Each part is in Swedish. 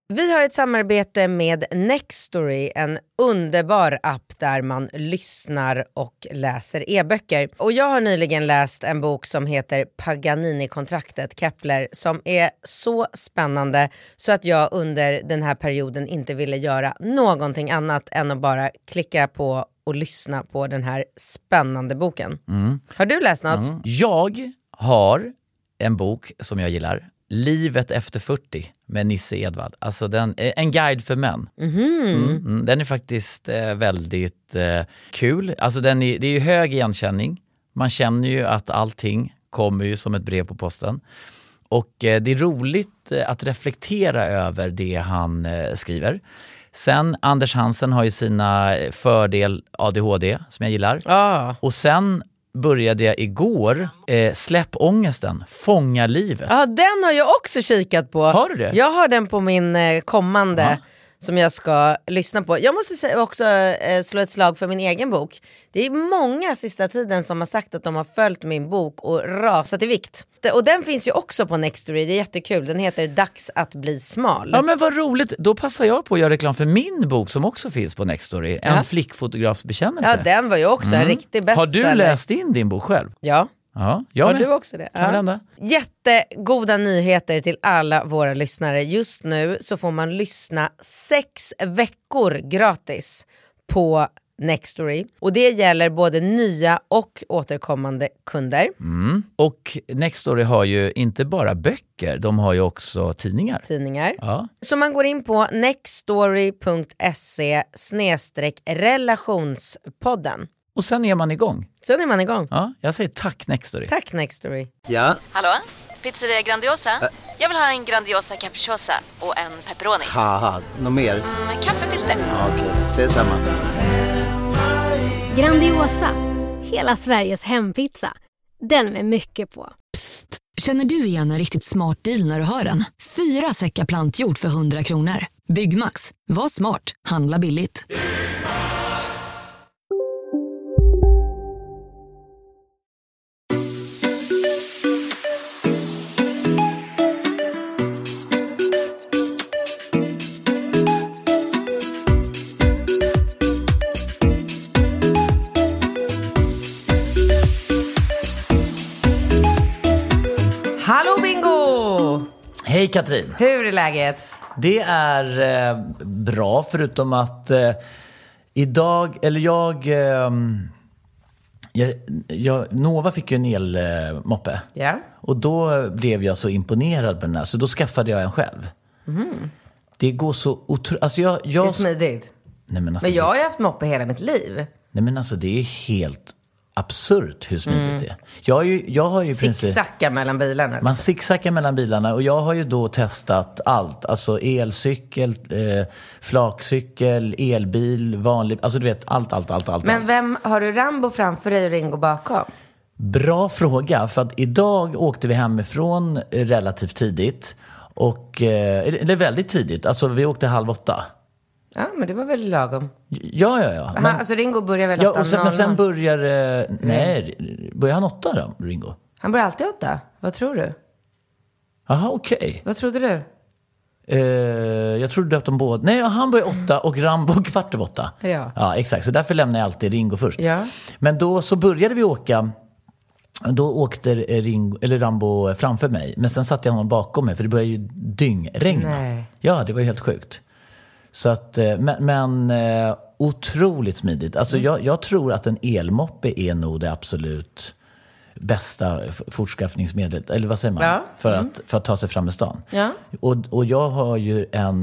Vi har ett samarbete med Nextory, en underbar app där man lyssnar och läser e-böcker. Och jag har nyligen läst en bok som heter Paganini-kontraktet, Kepler, som är så spännande så att jag under den här perioden inte ville göra någonting annat än att bara klicka på och lyssna på den här spännande boken. Har du läst något? Jag har en bok som jag gillar. Livet efter 40 med Nisse Edvard. Alltså en guide för män. Den är faktiskt väldigt kul. Alltså det är ju hög igenkänning. Man känner ju att allting kommer ju som ett brev på posten. Och det är roligt att reflektera över det han skriver. Sen Anders Hansen har ju sina fördel ADHD som jag gillar. Och sen började jag igår Släpp ångesten, fånga livet. Ja, den har jag också kikat på. Har du det? Jag har den på min kommande som jag ska lyssna på. Jag måste också slå ett slag för min egen bok. Det är många sista tiden som har sagt att de har följt min bok och rasat i vikt. Och den finns ju också på Nextory, det är jättekul. Den heter Dags att bli smal. Ja, men vad roligt. Då passar jag på att göra reklam för min bok som också finns på Nextory. En flickfotografs bekännelse. Ja, den var ju också en riktig bestseller. Har du läst in din bok själv? Ja. Ja, jag har med. du också det? Ja. Jättegoda nyheter till alla våra lyssnare. Just nu så får man lyssna 6 veckor gratis på Nextory. Och det gäller både nya och återkommande kunder. Och Nextory har ju inte bara böcker, de har ju också tidningar. Ja. Så man går in på nextory.se/relationspodden. Och sen är man igång. Ja, jag säger tack Nextory. Tack Nextory. Ja. Hallå? Pizzeria Grandiosa? Jag vill ha en Grandiosa capriciosa och en pepperoni. Haha, något mer? Kaffefilter. Ja, okej, ses samma. Grandiosa, hela Sveriges hempizza. Den med mycket på. Psst, känner du igen en riktigt smart deal när du hör den? 4 säckar plantjord för 100 kronor. Byggmax, var smart, handla billigt. Hallå Bingo! Hej Katrin. Hur är läget? Det är bra förutom att Nova fick ju en elmoppe. Ja. Och då blev jag så imponerad på den här. Så då skaffade jag en själv. Det går så otroligt. Alltså Det är smidigt. Nej, men jag har ju haft moppe hela mitt liv. Nej men alltså det är helt absurt hur smidigt det är. Jag har ju Zigzacka mellan bilarna. Man zigzackar mellan bilarna och jag har ju då testat allt. Alltså elcykel, flakcykel, elbil, vanlig, alltså du vet allt. Men vem har du, Rambo framför dig och Ringo bakom? Bra fråga, för att idag åkte vi hemifrån relativt tidigt och eller väldigt tidigt. Alltså vi åkte 7:30. Ja, men det var väl lagom. Ja. Men, alltså Ringo börjar väl 8:00. Men sen börjar han 8 då, Ringo? Han börjar alltid 8. Vad tror du? Jaha, okej. Vad trodde du? Jag trodde att de båda... Nej, han börjar 8 och Rambo 7:15. Ja, exakt. Så därför lämnar jag alltid Ringo först. Ja. Men då så började vi åka... Då åkte Rambo framför mig. Men sen satte jag honom bakom mig, för det började ju dyngregna. Nej. Ja, det var helt sjukt. Så att, men otroligt smidigt. Alltså jag tror att en elmoppe är nog det absolut bästa fortskaffningsmedlet. Eller vad säger man? Ja. För att ta sig fram i stan. Ja. Och jag har ju en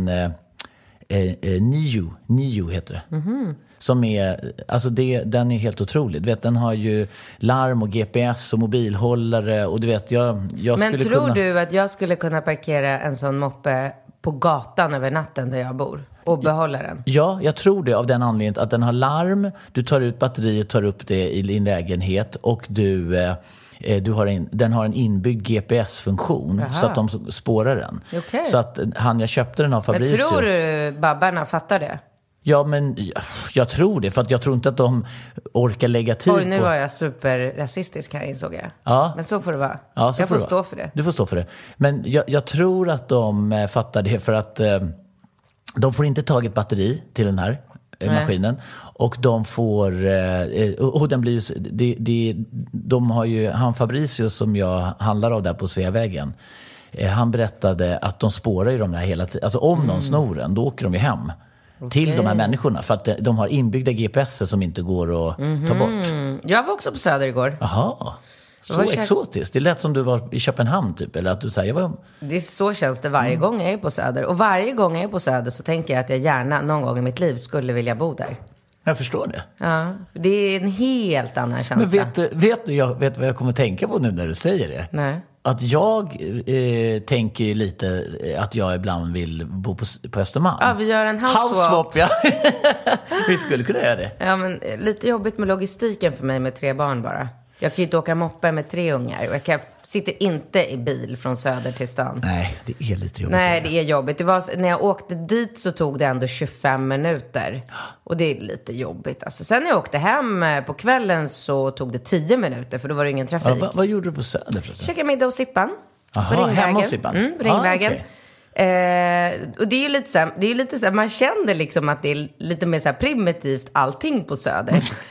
Nio heter det. Som är, alltså den är helt otrolig. Du vet, den har ju larm och GPS och mobilhållare. Och du vet, jag men skulle tror du att jag skulle kunna parkera en sån moppe på gatan över natten där jag bor och behålla den? Ja, jag tror det, av den anledningen att den har larm. Du tar ut batteriet, tar upp det i din lägenhet och den har en inbyggd GPS-funktion. Aha. Så att de spårar den. Okay. Så att jag köpte den av Fabricio. Men tror du babbarna fattar det? Ja, men jag tror det. För att jag tror inte att de orkar lägga tid på... Oj, nu var jag superrasistisk här, insåg jag. Ja. Men så får det vara. Ja, jag får stå för det. Du får stå för det. Men jag tror att de fattar det, för att de får inte tag i ett batteri till den här maskinen. Och de får, och den blir ju, de har ju, han Fabricio som jag handlar av där på Sveavägen, han berättade att de spårar ju de där hela tiden. Alltså om någon snor den, då åker de ju hem till de här människorna. För att de har inbyggda GPS som inte går att ta bort. Jag var också på Söder igår. Jaha, så exotiskt. Det lät som du var i Köpenhamn typ. Eller att du säger, Det är så känns det varje gång jag är på Söder. Och varje gång jag är på Söder så tänker jag att jag gärna någon gång i mitt liv skulle vilja bo där. Jag förstår det. Ja, det är en helt annan känsla. Men vet vad jag kommer tänka på nu när du säger det? Nej. Att jag tänker lite att jag ibland vill bo på Östermalm. Ja, vi gör en house-swap. Ja. Vi skulle kunna göra det. Ja, men lite jobbigt med logistiken för mig med 3 barn bara. Jag kan ju inte åka moppe med 3 ungar. Och jag sitter inte i bil från Söder till stan. Nej, det är lite jobbigt. Nej, det är jobbigt. Det var, när jag åkte dit så tog det ändå 25 minuter. Och det är lite jobbigt. Alltså, sen när jag åkte hem på kvällen så tog det 10 minuter. För då var det ingen trafik. Ja, vad gjorde du på Söder förresten? Käkade middag hos Sippan. Jaha, hemma hos Sippan? Ringvägen. Okay. Och det är ju lite så här, man känner liksom att det är lite mer så här primitivt allting på Söder.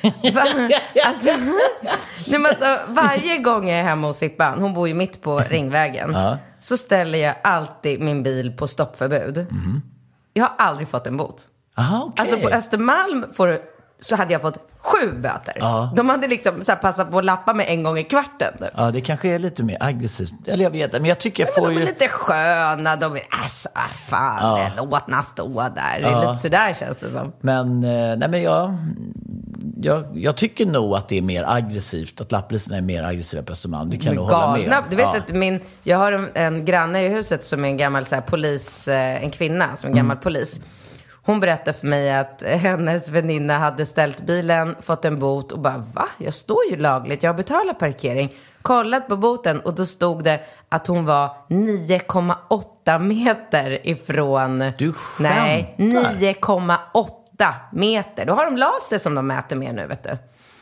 alltså, varje gång jag är hemma hos Sippan, hon bor ju mitt på Ringvägen, så ställer jag alltid min bil på stoppförbud. Jag har aldrig fått en bot. Aha, okay. Alltså på Östermalm så hade jag fått 7 böter. Ja. De hade liksom så här passat på att lappa med en gång i kvarten. Ja, det kanske är lite mer aggressivt. Eller jag vet, men jag tycker jag får de är lite sköna. De är, låt oss stå där. Det är lite sådär känns det som. Men, nej men jag tycker nog att det är mer aggressivt. Att lapplisterna är mer aggressiva på Östermalm. Det kan jag nog hålla med. Du vet att jag har en granne i huset som är en gammal så här, polis, en kvinna som är en gammal polis. Hon berättade för mig att hennes väninna hade ställt bilen, fått en bot och bara, va? Jag står ju lagligt, jag betalar parkering. Kollat på boten och då stod det att hon var 9,8 meter ifrån... Du skämtar? Nej, 9,8 meter. Då har de laser som de mäter med nu, vet du.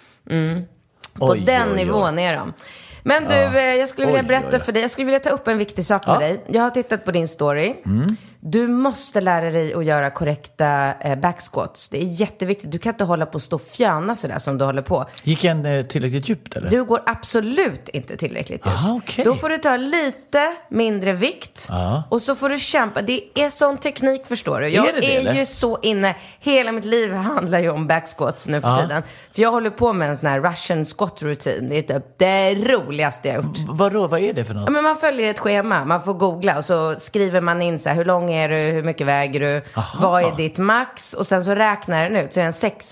På den nivån är de. Men du, jag skulle vilja berätta för dig. Jag skulle vilja ta upp en viktig sak med dig. Jag har tittat på din story. Du måste lära dig att göra korrekta backsquats. Det är jätteviktigt. Du kan inte hålla på att stå och fjöna sådär som du håller på. Gick en tillräckligt djupt eller? Du går absolut inte tillräckligt djupt. Aha, okay. Då får du ta lite mindre vikt. Och så får du kämpa. Det är sån teknik, förstår du. Jag är ju så inne. Hela mitt liv handlar ju om backsquats nu för tiden. För jag håller på med en sån här Russian squat routine. Det är typ det roligaste jag gjort. Vadå? Vad är det för något? Ja, men man följer ett schema. Man får googla och så skriver man in så här, hur lång är du? Hur mycket väger du? Vad är ditt max? Och sen så räknar den ut. Så är det en 6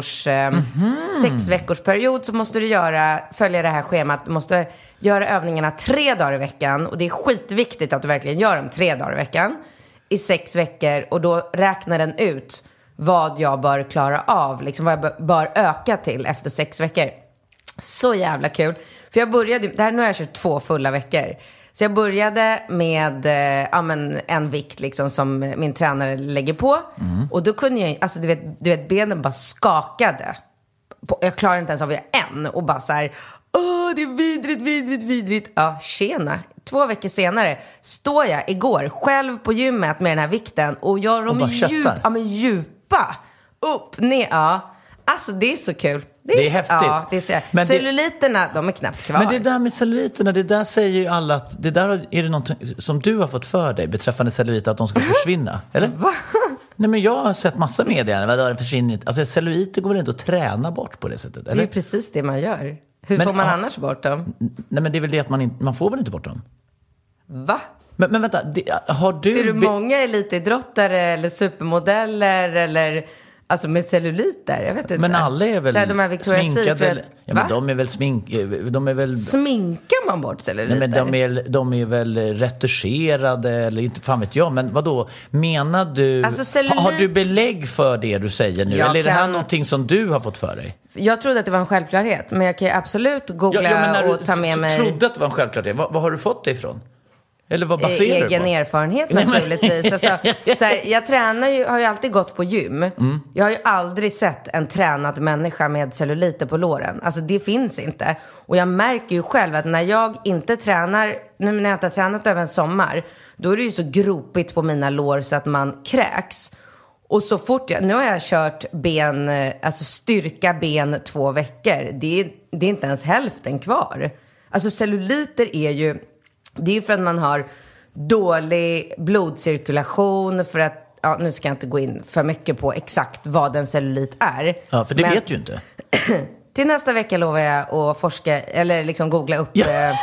veckors period så måste du följa det här schemat. Du måste göra övningarna 3 dagar i veckan. Och det är skitviktigt att du verkligen gör dem 3 dagar i veckan. I 6 veckor. Och då räknar den ut vad jag bör klara av. Liksom vad jag bör öka till efter 6 veckor. Så jävla kul. För jag började, nu har jag kört 2 fulla veckor. Så jag började med en vikt liksom, som min tränare lägger på. Och då kunde jag, alltså du vet benen bara skakade. Jag klarade inte ens av att göra en. Och bara så här, det är vidrigt. Ja, tjena. 2 veckor senare står jag igår själv på gymmet med den här vikten. Och gör dem djupa. Upp, ner, Alltså det är så kul. Det är häftigt. Ja, det är så, men celluliterna, de är knappt kvar. Men det där med celluliterna, det där säger ju alla att det där är det något som du har fått för dig beträffande celluliter, att de ska försvinna, eller? Va? Nej, men jag har sett massa medier vad det försvinner. Alltså celluliter går väl inte att träna bort på det sättet, eller? Det är ju precis det man gör. Hur får man annars bort dem? Nej, men det är väl det att man får väl inte bort dem. Va? Men vänta, har du... Ser du många elitidrottare eller supermodeller eller... Alltså med celluliter, jag vet inte. Men alla är väl sminkade? Ja, men de är väl Sminkar man bort celluliter? Nej, men de är väl retuscherade eller inte, fan vet jag. Men vadå, menar du... Alltså, har du belägg för det du säger nu? Eller är det här någonting som du har fått för dig? Jag trodde att det var en självklarhet. Men jag kan ju absolut googla och ta med mig... Trodde att det var en självklarhet. Vad har du fått det ifrån? Eller vad baserar du på? Egen erfarenhet naturligtvis. Alltså, så här, jag har ju alltid gått på gym. Jag har ju aldrig sett en tränad människa med celluliter på låren. Alltså det finns inte. Och jag märker ju själv att när jag inte tränar, nu när jag inte har tränat över en sommar, då är det ju så gropigt på mina lår så att man kräks. Och så fort nu har jag kört alltså styrka ben 2 veckor. Det är inte ens hälften kvar. Alltså celluliter är ju, det är ju för att man har dålig blodcirkulation, för att, ja, nu ska jag inte gå in för mycket på exakt vad en cellulit är. Ja, för det vet du ju inte. Till nästa vecka lovar jag att forska, eller liksom googla upp.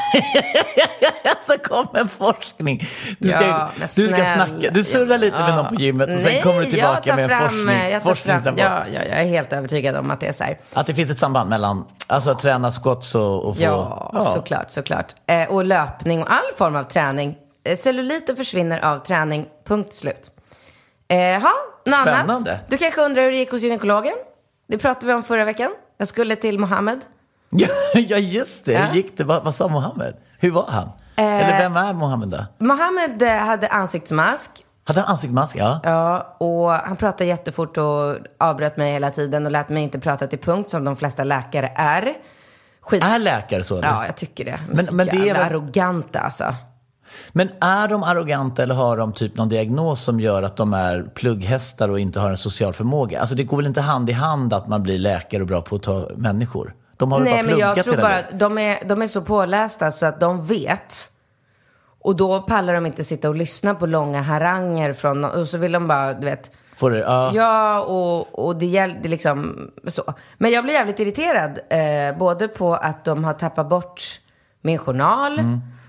Så kommer forskning. Du ska snacka. Du surrar lite med någon på gymmet och sen kommer du tillbaka med en forskningsrapport. Ja, jag är helt övertygad om att det är så här. Att det finns ett samband mellan att träna squats och få... Ja, såklart. Och löpning och all form av träning. Celluliter försvinner av träning, punkt slut. Spännande. Annat. Du kanske undrar hur det gick hos gynekologen? Det pratade vi om förra veckan. Jag skulle till Mohammed. Ja, just det. Hur gick det? Vad sa Mohammed? Hur var han? Eller vem är Mohammed då? Mohammed hade ansiktsmask. Hade han ansiktsmask? Ja. Ja, och han pratade jättefort och avbröt mig hela tiden och lät mig inte prata till punkt som de flesta läkare är. Är läkare så? Eller? Ja, jag tycker det. Men det är väl arroganta alltså. Men är de arroganta eller har de typ någon diagnos som gör att de är plugghästar och inte har en social förmåga? Alltså det går väl inte hand i hand att man blir läkare och bra på att ta människor? De har bara pluggat. Jag tror bara att de är så pålästa så att de vet. Och då pallar de inte sitta och lyssna på långa haranger från, och så vill de bara, du vet. Får det, Ja, och det gäller liksom så. Men jag blir jävligt irriterad både på att de har tappat bort min journal.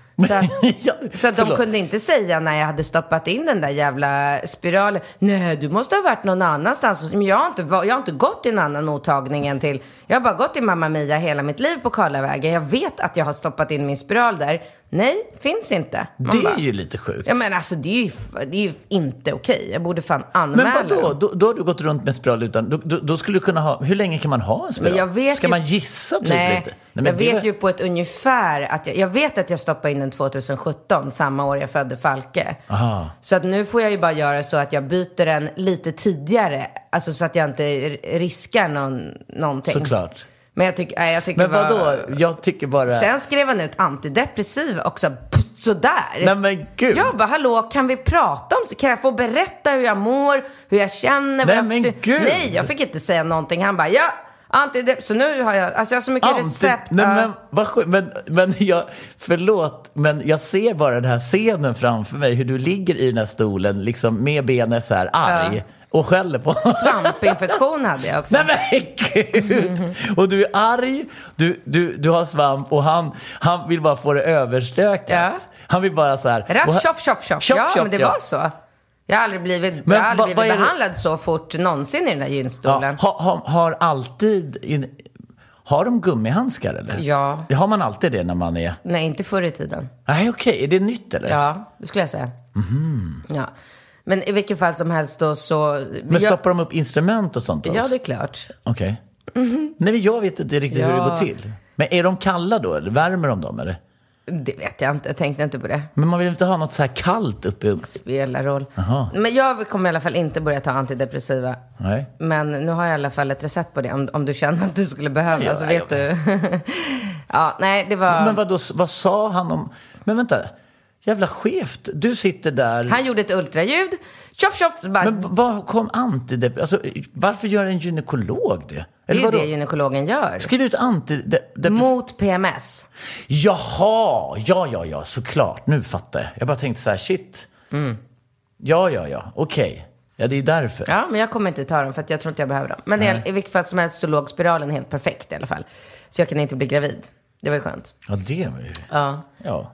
Så att de kunde inte säga när jag hade stoppat in den där jävla spiralen. Nej, du måste ha varit någon annanstans. Men jag har inte gått i en annan mottagning än till. Jag har bara gått i Mamma Mia hela mitt liv på Karlavägen. Jag vet att jag har stoppat in min spiral där. Nej, finns inte. Det är ju lite sjukt. Ja, men alltså det är ju inte okej. Jag borde fan anmäla. Men vadå? Då har du gått runt med spiral utan... Då skulle du kunna ha... Hur länge kan man ha en spiral? Men jag vet ska man gissa typ lite? Nej, jag vet ju på ett ungefär att jag vet att jag stoppade in den 2017, samma år jag födde Falke. Aha. Så att nu får jag ju bara göra så att jag byter den lite tidigare. Alltså så att jag inte riskar någonting. Såklart. Men jag tycker men vadå? Jag tycker bara... Sen skrev han ut antidepressiv också. Sådär. Nej men gud. Jag bara, hallå, kan vi prata om så? Kan jag få berätta hur jag mår? Hur jag känner? Nej men gud. Nej, jag fick inte säga någonting. Han bara, ja, antidepressiv. Så nu har jag så mycket recept. Nej men vad skönt. Men jag, förlåt. Men jag ser bara den här scenen framför mig. Hur du ligger i den här stolen liksom med benet så här arg. Ja. Och skäller på. Svampinfektion hade jag också. Nej men gud. Och du är arg. Du har svamp. Och han vill bara få det överstökat. Ja. Han vill bara så här. Raff, tjoff. Ja, men det var så. Jag har aldrig blivit behandlad så fort någonsin i den där gynstolen. Ja, har de gummihandskar eller? Ja. Har man alltid det när man är... Nej, inte förr i tiden. Nej, okej. Är det nytt eller? Ja, det skulle jag säga. Ja. Men i vilket fall som helst då så... Men stoppar de upp instrument och sånt då? Ja, det är klart. Okej. Nej, men jag vet inte riktigt hur det går till. Men är de kalla då? Eller värmer de dem eller? Det vet jag inte, jag tänkte inte på det. Men man vill inte ha något så här kallt uppe? Spelar roll. Aha. Men jag kommer i alla fall inte börja ta antidepressiva. Nej. Men nu har jag i alla fall ett recept på det. Om du känner att du skulle behöva, ja, så vet du. Ja, nej, det var... Men vad sa han om... Men vänta, jävla skevt. Du sitter där... Han gjorde ett ultraljud. Tjoff. Bara... Men vad kom antidepressiva? Alltså, varför gör en gynekolog det? Det är ju det gynekologen gör. Skriv ut mot PMS. Jaha, ja, såklart. Nu fattar jag. Jag bara tänkte så här, shit. Ja, okej. Ja, det är därför. Ja, men jag kommer inte ta dem för att jag tror inte jag behöver dem. Men i vilket fall som helst så låg spiralen helt perfekt i alla fall. Så jag kan inte bli gravid. Det var ju skönt. Ja, det var ju... Ja.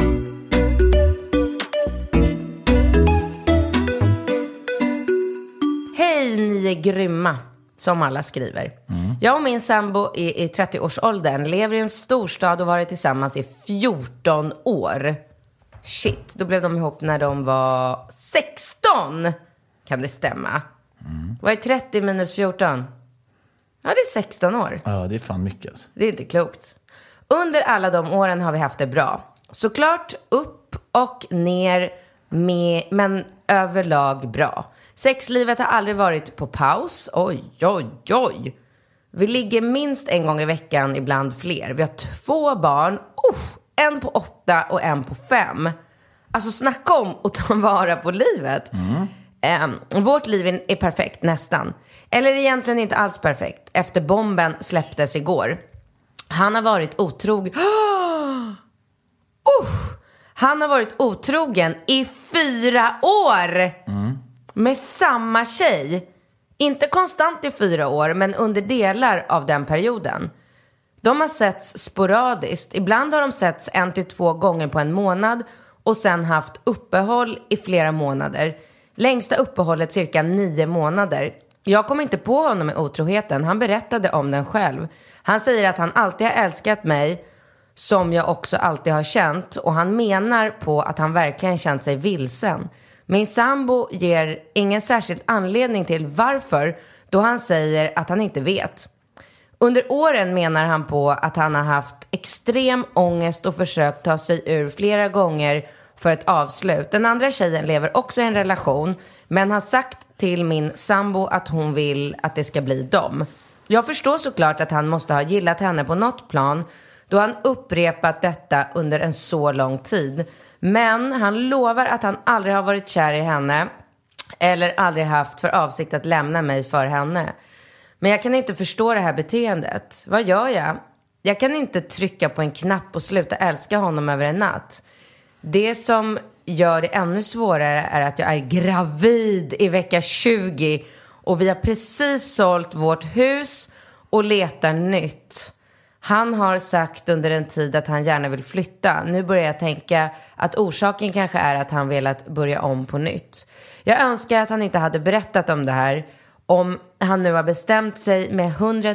Hej, ni är grymma. Som alla skriver. Jag och min sambo i 30-årsåldern lever i en storstad och varit tillsammans i 14 år. Shit, då blev de ihop när de var 16. Kan det stämma? Vad är 30 minus 14? Ja, det är 16 år. Ja, det är fan mycket alltså. Det är inte klokt. Under alla de åren har vi haft det bra. Såklart upp och ner men överlag bra. Sexlivet har aldrig varit på paus. Oj. Vi ligger minst en gång i veckan, ibland fler. Vi har 2 barn. En på 8 och en på 5. Alltså snacka om att ta vara på livet. Vårt liv är perfekt, nästan. Eller egentligen inte alls perfekt. Efter bomben släpptes igår. Han har varit Han har varit otrogen i 4 år. Med samma tjej. Inte konstant i 4 år, men under delar av den perioden. De har setts sporadiskt. Ibland har de setts 1 till 2 gånger på en månad. Och sen haft uppehåll i flera månader. Längsta uppehållet cirka 9 månader. Jag kom inte på honom med otroheten. Han berättade om den själv. Han säger att han alltid har älskat mig, som jag också alltid har känt. Och han menar på att han verkligen känt sig vilsen. Min sambo ger ingen särskild anledning till varför, då han säger att han inte vet. Under åren menar han på att han har haft extrem ångest och försökt ta sig ur flera gånger för ett avslut. Den andra tjejen lever också i en relation, men har sagt till min sambo att hon vill att det ska bli dem. Jag förstår såklart att han måste ha gillat henne på något plan, då han upprepat detta under en så lång tid. Men han lovar att han aldrig har varit kär i henne eller aldrig haft för avsikt att lämna mig för henne. Men jag kan inte förstå det här beteendet. Vad gör jag? Jag kan inte trycka på en knapp och sluta älska honom över en natt. Det som gör det ännu svårare är att jag är gravid i vecka 20 och vi har precis sålt vårt hus och letar nytt. Han har sagt under en tid att han gärna vill flytta. Nu börjar jag tänka att orsaken kanske är att han velat börja om på nytt. Jag önskar att han inte hade berättat om det här. Om han nu har bestämt sig med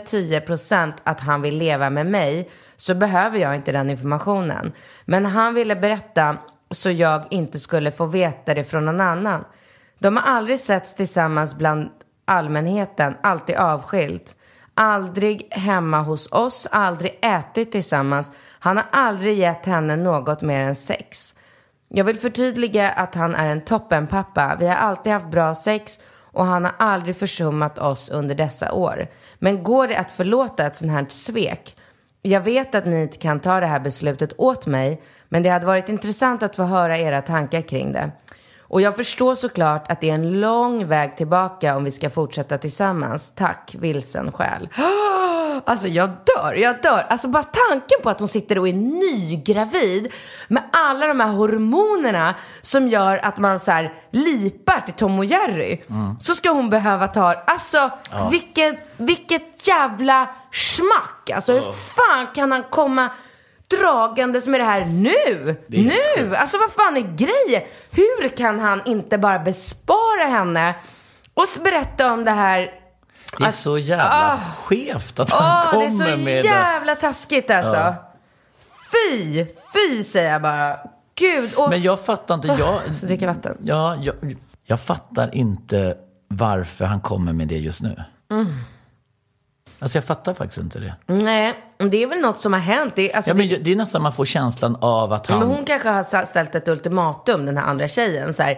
110% att han vill leva med mig, så behöver jag inte den informationen. Men han ville berätta så jag inte skulle få veta det från någon annan. De har aldrig setts tillsammans bland allmänheten, alltid avskilt. Aldrig hemma hos oss, aldrig ätit tillsammans. Han har aldrig gett henne något mer än sex. Jag vill förtydliga att han är en toppenpappa. Vi har alltid haft bra sex och han har aldrig försummat oss under dessa år. Men går det att förlåta ett sånt här svek? Jag vet att ni inte kan ta det här beslutet åt mig, men det hade varit intressant att få höra era tankar kring det. Och jag förstår såklart att det är en lång väg tillbaka om vi ska fortsätta tillsammans. Tack, vilsen själ. Alltså jag dör. Alltså bara tanken på att hon sitter och är nygravid med alla de här hormonerna som gör att man så här lipar till Tom och Jerry. Så ska hon behöva ta, alltså vilket jävla smack. Alltså hur fan kan han komma dragandes med det här nu? Alltså vad fan är grejen? Hur kan han inte bara bespara henne och berätta om det här? Det är så jävla skevt att han kommer med det. Det är så jävla taskigt alltså. Ja. Fy säger jag bara. Gud. Men jag fattar inte. Så dricka vatten. Jag fattar inte varför han kommer med det just nu. Alltså jag fattar faktiskt inte det. Nej, det är väl något som har hänt. Det är nästan man får känslan av att han... Men hon kanske har ställt ett ultimatum, den här andra tjejen. Så här,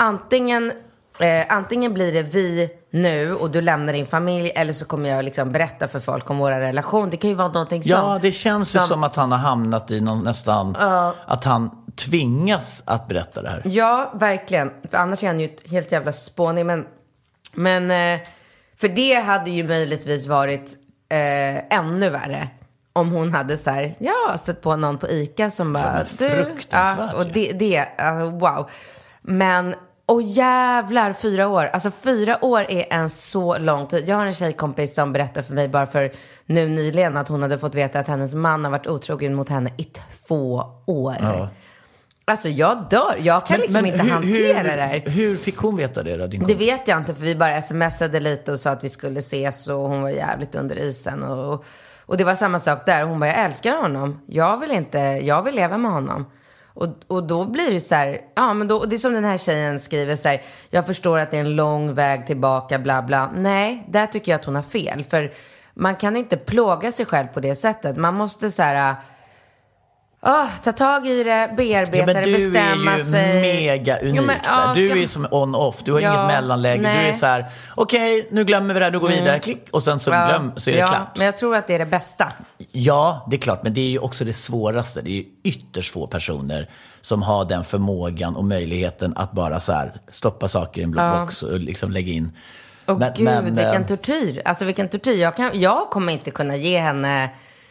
antingen blir det vi nu och du lämnar din familj, eller så kommer jag liksom berätta för folk om våra relation. Det kan ju vara någonting sånt. Ja, det känns ju som att han har hamnat i någon nästan... att han tvingas att berätta det här. Ja, verkligen. För annars är han ju helt jävla spånig. Men för det hade ju möjligtvis varit ännu värre om hon hade så här, stött på någon på ICA som bara fruktansvärt. Och wow. Men jävlar, 4 år. Alltså 4 år är en så lång tid. Jag har en tjejkompis som berättade för mig bara för nu nyligen att hon hade fått veta att hennes man har varit otrogen mot henne i 2 år. Ja. Alltså jag dör. Jag kan inte hantera det här. Hur fick hon veta det då? Det vet jag inte, för vi bara smsade lite och sa att vi skulle ses, och hon var jävligt under isen. Och det var samma sak där. Hon bara, jag älskar honom. Jag vill leva med honom. Och då blir det så här, men då, det är som den här tjejen skriver så här, jag förstår att det är en lång väg tillbaka, bla bla. Nej, där tycker jag att hon har fel. För man kan inte plåga sig själv på det sättet. Man måste så här... Ta tag i det, bearbeta det, bestämma sig. Du är ju mega unik du är ju som on-off, du har inget mellanläge. Du är så här, okej, nu glömmer vi det här, du går vidare, klick. Och sen så så är det klart. Men jag tror att det är det bästa. Ja, det är klart, men det är ju också det svåraste. Det är ju ytterst få personer som har den förmågan och möjligheten att bara så här stoppa saker i en blockbox och liksom lägga in. Vilken tortyr. Alltså vilken tortyr. Jag kommer inte kunna ge henne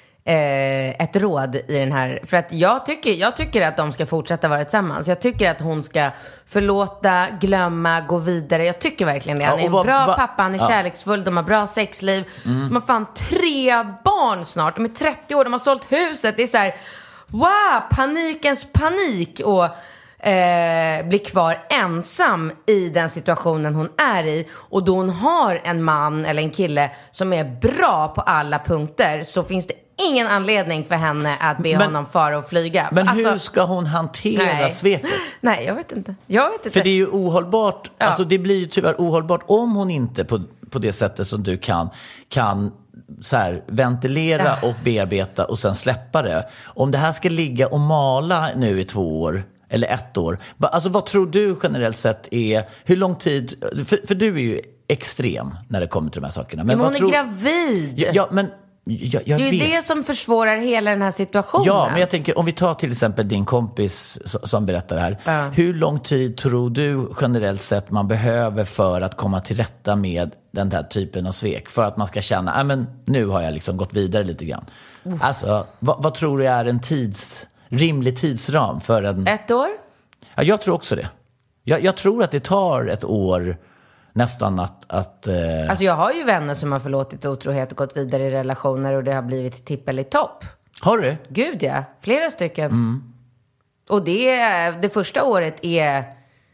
ett råd i den här. För att jag tycker att de ska fortsätta vara tillsammans. Jag tycker att hon ska förlåta, glömma, gå vidare. Jag tycker verkligen det. Han är en bra pappa, han är kärleksfull, de har bra sexliv. De har fan 3 barn snart. De är 30 år, de har sålt huset. Det är så här, wow, panikens panik. Och blir kvar ensam i den situationen hon är i. Och då hon har en man eller en kille som är bra på alla punkter, så finns det ingen anledning för henne att be honom fara och flyga. Men hur ska hon hantera sveket? Nej, jag vet inte. För det är ju ohållbart. Alltså det blir ju tyvärr ohållbart om hon inte på det sättet som du kan så här, ventilera och bearbeta och sen släppa det. Om det här ska ligga och mala nu i 2 år eller 1 år. Alltså vad tror du generellt sett är, hur lång tid, för du är ju extrem när det kommer till de här sakerna. Men hon är gravid. Ja, men det är ju det som försvårar hela den här situationen. Ja, men jag tänker, om vi tar till exempel din kompis som berättar det här. Hur lång tid tror du generellt sett man behöver för att komma till rätta med den här typen av svek? För att man ska känna, men nu har jag liksom gått vidare lite grann. Alltså, vad tror du är en rimlig tidsram för en... 1 år? Ja, jag tror också det. Jag tror att det tar 1 år nästan att Alltså jag har ju vänner som har förlåtit otrohet och gått vidare i relationer och det har blivit tippel i topp. Har du? Gud ja, flera stycken. Och det första året är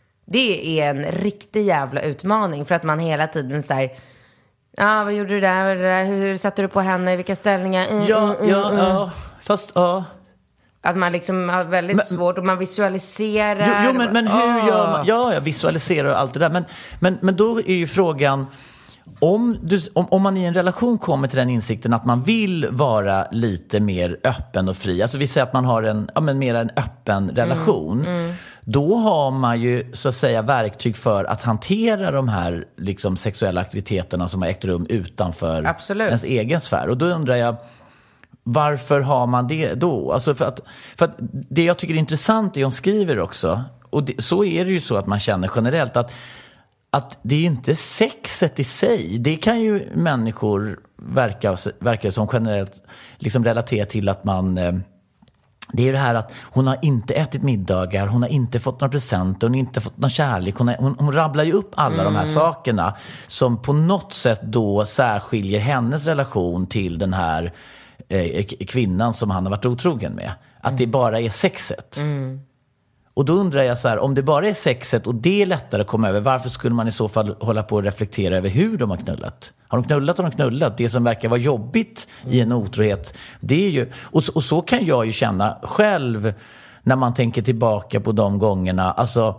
en riktig jävla utmaning. För att man hela tiden säger, vad gjorde du där? Hur satte du på henne? Vilka ställningar? Fast att man liksom har väldigt svårt och man visualiserar. Jo, men hur gör man? Ja, jag visualiserar och allt det där. Men då är ju frågan, om man i en relation kommer till den insikten att man vill vara lite mer öppen och fri. Alltså vi säger att man har mer en öppen relation. Då har man ju så att säga verktyg för att hantera de här liksom sexuella aktiviteterna som har ägt rum utanför ens egen sfär. Och då undrar jag, varför har man det då? Alltså för att det jag tycker är intressant är hon skriver också, och så är det ju så att man känner generellt att det är inte sexet i sig. Det kan ju människor verkar som generellt liksom relatera till att man... Det är det här att hon har inte ätit middagar, hon har inte fått några presenter, hon har inte fått någon kärlek. Hon rabblar ju upp alla de här sakerna som på något sätt då särskiljer hennes relation till den här kvinnan som han har varit otrogen med. Att det bara är sexet. Och då undrar jag så här, om det bara är sexet och det är lättare att komma över, varför skulle man i så fall hålla på och reflektera över hur de har knullat? Har de knullat? Det som verkar vara jobbigt i en otrohet, det är ju... Och så kan jag ju känna själv när man tänker tillbaka på de gångerna. Alltså,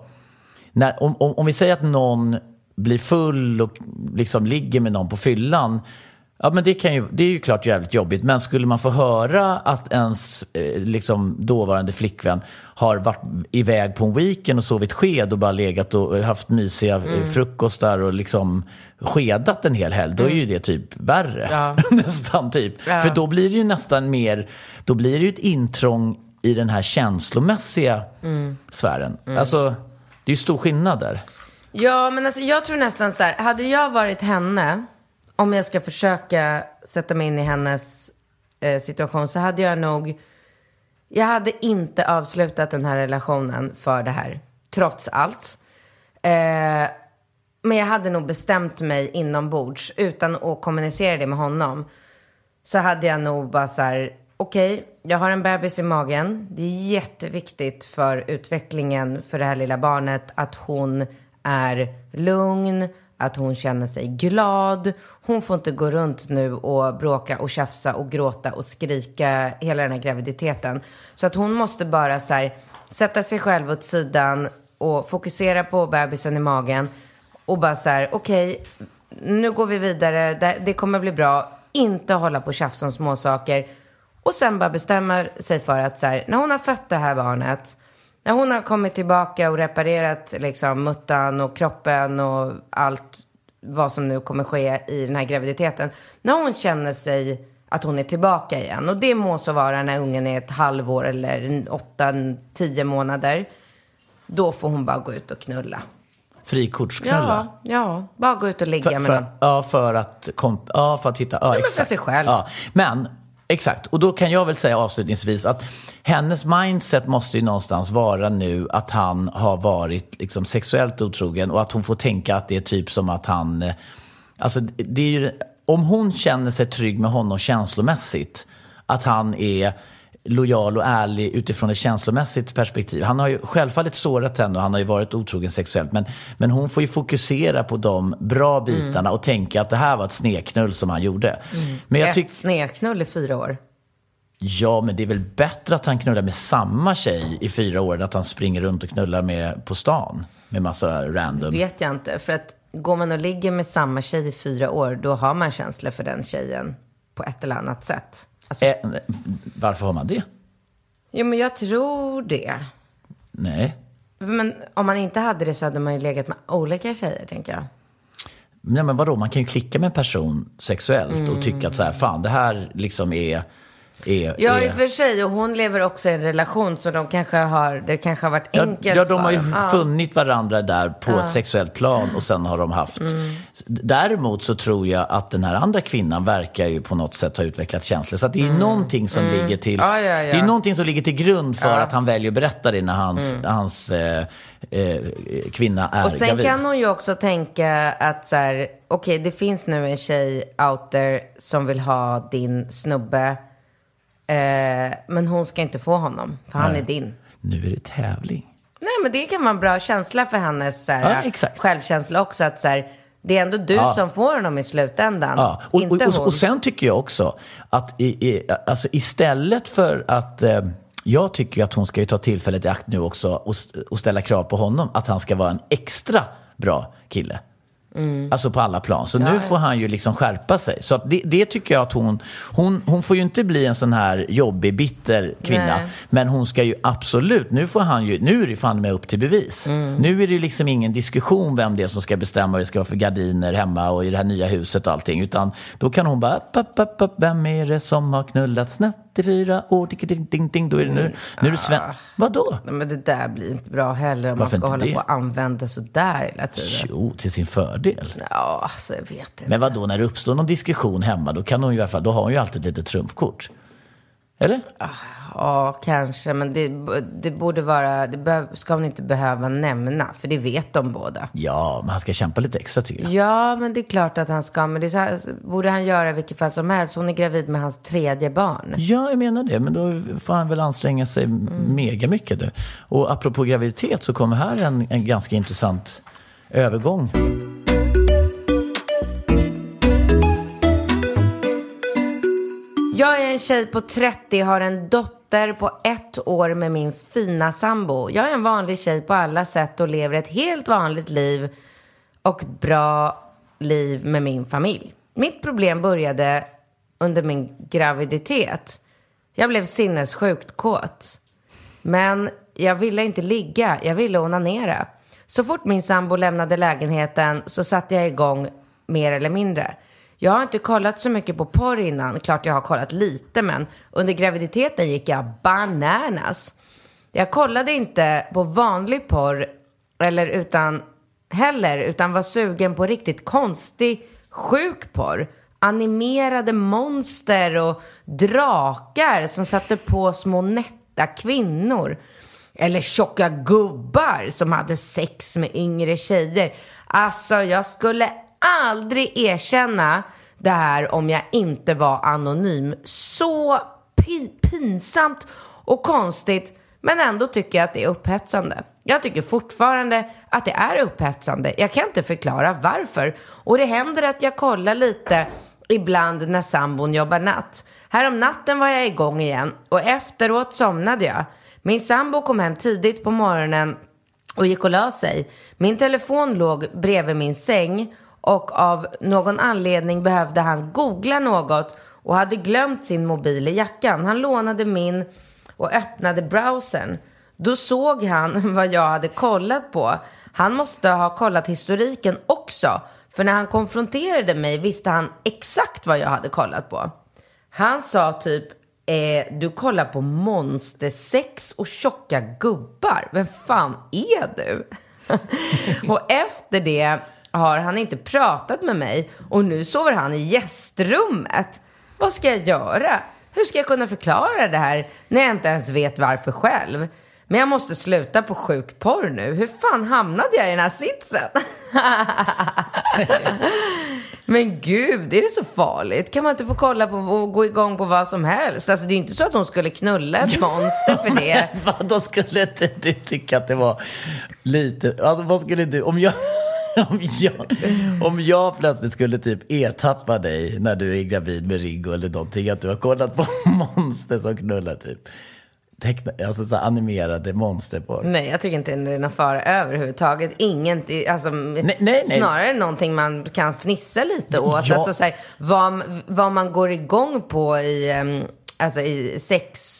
om vi säger att någon blir full och liksom ligger med någon på fyllan, ja, men det är ju klart jävligt jobbigt. Men skulle man få höra att ens liksom dåvarande flickvän har varit iväg på en weekend och sovit sked och bara legat och haft mysiga frukostar och liksom skedat en hel helg, då är ju det typ värre. Nästan typ. För då blir det ju nästan mer, då blir det ju ett intrång i den här känslomässiga sfären. Alltså, det är ju stor skillnad där. Ja, men alltså jag tror nästan så här, hade jag varit henne, om jag ska försöka sätta mig in i hennes situation, så hade jag hade inte avslutat den här relationen för det här, trots allt. Men jag hade nog bestämt mig inombords, utan att kommunicera det med honom. Så hade jag nog bara så här, okej, jag har en bebis i magen. Det är jätteviktigt för utvecklingen för det här lilla barnet att hon är lugn, att hon känner sig glad. Hon får inte gå runt nu och bråka och tjafsa och gråta och skrika hela den här graviditeten. Så att hon måste bara så här, sätta sig själv åt sidan och fokusera på bebisen i magen. Och bara så här, okej, nu går vi vidare. Det kommer bli bra. Inte hålla på och tjafsa om små saker. Och sen bara bestämmer sig för att så här, när hon har fött det här barnet, när hon har kommit tillbaka och reparerat liksom muttan och kroppen och allt vad som nu kommer ske i den här graviditeten. När hon känner sig att hon är tillbaka igen. Och det må så vara när ungen är ett halvår eller 8-10 månader. Då får hon bara gå ut och knulla. Frikortsknulla? Ja, bara gå ut och ligga med någon. Ja, för att hitta... Ja, exakt. För sig själv. Ja, men, exakt. Och då kan jag väl säga avslutningsvis att hennes mindset måste ju någonstans vara nu att han har varit liksom sexuellt otrogen och att hon får tänka att det är typ som att han... Alltså, det är ju... Om hon känner sig trygg med honom känslomässigt, att han är lojal och ärlig utifrån ett känslomässigt perspektiv. Han har ju självfallet sårat henne och han har ju varit otrogen sexuellt. Men hon får ju fokusera på de bra bitarna och tänka att det här var ett sneknull som han gjorde. Men ett sneknull i 4 år? Ja, men det är väl bättre att han knullar med samma tjej i 4 år än att han springer runt och knullar med på stan med massa random. Det vet jag inte, för att går man och ligger med samma tjej i 4 år, då har man känslor för den tjejen på ett eller annat sätt. Alltså, varför har man det? Jo, men jag tror det. Nej. Men om man inte hade det så hade man ju legat med olika tjejer, tänker jag. Nej, men vadå? Man kan ju klicka med en person sexuellt och tycka att så här, fan, det här liksom är... Ja, i och för sig. Och hon lever också i en relation, så det kanske har varit enkelt. Ja, de har ju funnit varandra där på ett sexuellt plan och sen har de haft. Däremot så tror jag att den här andra kvinnan verkar ju på något sätt ha utvecklat känslor. Så att det är någonting som ligger till... Det är någonting som ligger till grund för att han väljer att berätta det när hans kvinna är och sen gravid. Kan hon ju också tänka att så här, okej, det finns nu en tjej out there som vill ha din snubbe. Men hon ska inte få honom, för han är din. Nu är det tävling. Nej, men det kan vara en bra känsla för hennes så här, självkänsla också. Att så här, det är ändå du som får honom i slutändan. Ja. Inte hon. Och sen tycker jag också att alltså istället för att... jag tycker att hon ska ju ta tillfället i akt nu också och ställa krav på honom. Att han ska vara en extra bra kille. Alltså på alla plan. Så nu får han ju liksom skärpa sig. Så att det tycker jag att hon får ju inte bli en sån här jobbig, bitter kvinna. Nej. Men hon ska ju absolut, nu är det fan med upp till bevis. Nu är det ju liksom ingen diskussion vem det är som ska bestämma vad det ska vara för gardiner hemma och i det här nya huset och allting. Utan då kan hon bara, vem är det som har knullat snett i 4 år? Ding, då är det nu är det Vadå? Men det där blir inte bra heller om varför man ska hålla det? på och använda så där hela tiden. Jo, till sin fördel. Ja, alltså jag vet inte. Men vadå, när det uppstår någon diskussion hemma, då kan hon ju i alla fall, då har hon ju alltid lite trumfkort. Eller? Ja, kanske. Men det borde vara... ska hon inte behöva nämna. För det vet de båda. Ja, men han ska kämpa lite extra, tycker jag. Ja, men det är klart att han ska. Men det är så här, borde han göra i vilket fall som helst. Hon är gravid med hans 3:e barn. Ja, jag menar det. Men då får han väl anstränga sig mega mycket. Du. Och apropå graviditet så kommer här en ganska intressant övergång. Jag är en tjej på 30, har en dotter på 1 år med min fina sambo. Jag är en vanlig tjej på alla sätt och lever ett helt vanligt liv och bra liv med min familj. Mitt problem började under min graviditet. Jag blev sinnessjukt kåt. Men jag ville inte ligga, jag ville onanera. Så fort min sambo lämnade lägenheten så satte jag igång mer eller mindre. Jag har inte kollat så mycket på porr innan. Klart jag har kollat lite, men under graviditeten gick jag bananas. Jag kollade inte på vanlig porr utan var sugen på riktigt konstig, sjuk porr. Animerade monster och drakar som satte på små nätta kvinnor. Eller tjocka gubbar som hade sex med yngre tjejer. Alltså, jag skulle aldrig erkänna det här om jag inte var anonym. Så pinsamt och konstigt, men ändå tycker jag att det är upphetsande. Jag tycker fortfarande att det är upphetsande. Jag kan inte förklara varför. Och det händer att jag kollar lite ibland när sambon jobbar natt. Här om natten var jag igång igen och efteråt somnade jag. Min sambo kom hem tidigt på morgonen och gick och la sig. Min telefon låg bredvid min säng och av någon anledning behövde han googla något och hade glömt sin mobil i jackan. Han lånade min och öppnade browsern. Då såg han vad jag hade kollat på. Han måste ha kollat historiken också. För när han konfronterade mig visste han exakt vad jag hade kollat på. Han sa typ, du kollar på monstersex och tjocka gubbar. Vem fan är du? Och efter det har han inte pratat med mig. Och nu sover han i gästrummet. Vad ska jag göra? Hur ska jag kunna förklara det här när jag inte ens vet varför själv? Men jag måste sluta på sjuk porr nu. Hur fan hamnade jag i den här sitsen? Men gud, är det så farligt? Kan man inte få kolla på och gå igång på vad som helst? Alltså det är inte så att hon skulle knulla ett monster för det. Då skulle inte du tycka att det var lite... Alltså vad skulle du... Om jag plötsligt skulle typ ertappa dig när du är gravid med Riggo eller någonting, att du har kollat på monster som knullar typ. Alltså så animerade monster på. Nej, jag tycker inte det är någon fara överhuvudtaget. Ingenting, alltså, nej. Snarare någonting man kan fnissa lite åt. Ja. Alltså, så här, vad man går igång på i sex,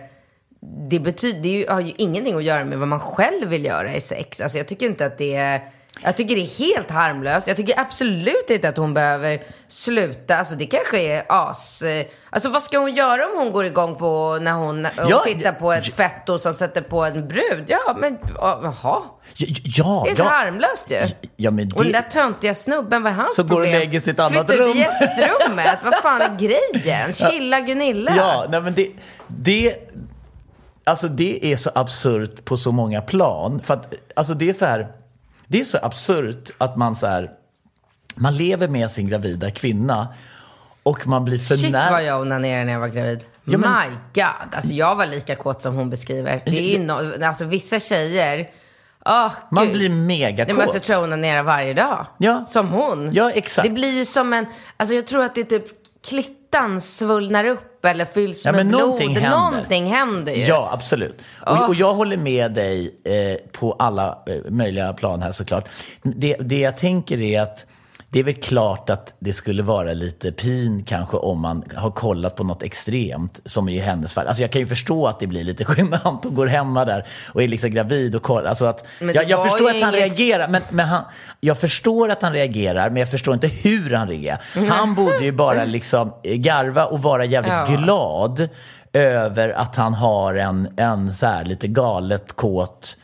det har ju ingenting att göra med vad man själv vill göra i sex. Alltså, jag tycker inte att det är... Jag tycker det är helt harmlöst. Jag tycker absolut inte att hon behöver sluta. Alltså det kanske är Alltså vad ska hon göra om hon går igång på när hon tittar på ett fetto som sätter på en brud? Ja, men jaha. Ja, det är harmlöst ju. Ja, men det... Och den där töntiga snubben, vad är hans så problem? Så går och lägger sitt annat rum. Flyttar till gästrummet. Vad fan är grejen? Chilla Gunilla. Ja, nej men det alltså det är så absurt på så många plan. För att, alltså det är så här... Det är så absurt att man lever med sin gravida kvinna och man blir för Shit vad jag onanerade när jag var gravid. Ja, men... My God. Alltså jag var lika kåt som hon beskriver. Det är ju alltså vissa tjejer... man blir mega kåt. Det måste jag onanera varje dag. Ja. Som hon. Ja, exakt. Det blir ju som en... Alltså jag tror att det är typ klittan svullnar upp eller fylls med blod. Någonting händer ju. Ja, absolut. Och jag håller med dig på alla möjliga plan här såklart. Det jag tänker är att det är väl klart att det skulle vara lite pin kanske om man har kollat på något extremt som i hennes fall. Alltså jag kan ju förstå att det blir lite genant och går hemma där och är liksom gravid och kollar. Alltså att, jag förstår att han reagerar, men jag förstår att han reagerar, men jag förstår inte hur han reagerar. Han borde ju bara liksom garva och vara jävligt glad över att han har en så här lite galet kåt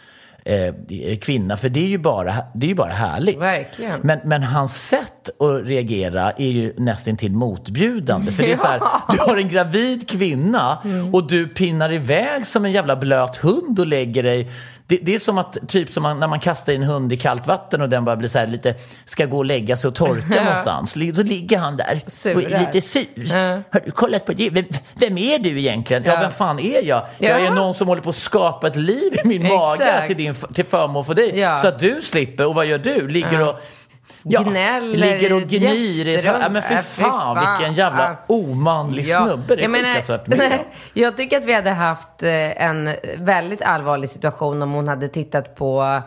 kvinna, för det är ju bara härligt. Verkligen. Men hans sätt att reagera är ju nästan till motbjudande, för det är så här, du har en gravid kvinna och du pinnar iväg som en jävla blöt hund och lägger dig. Det är som att typ som när man kastar en hund i kallt vatten och den bara blir så här lite, ska gå och lägga sig och torka någonstans. Så ligger han där och är lite sur. Har du kollat på det? Vem är du egentligen? Ja, vem fan är jag? Jag är någon som håller på att skapa ett liv i min mage till förmån för dig. Så att du slipper. Och vad gör du? Ligger och ligger och gnir. Men för fan, vilken jävla omanlig snubbe. Det är jag tycker att vi hade haft en väldigt allvarlig situation om hon hade tittat på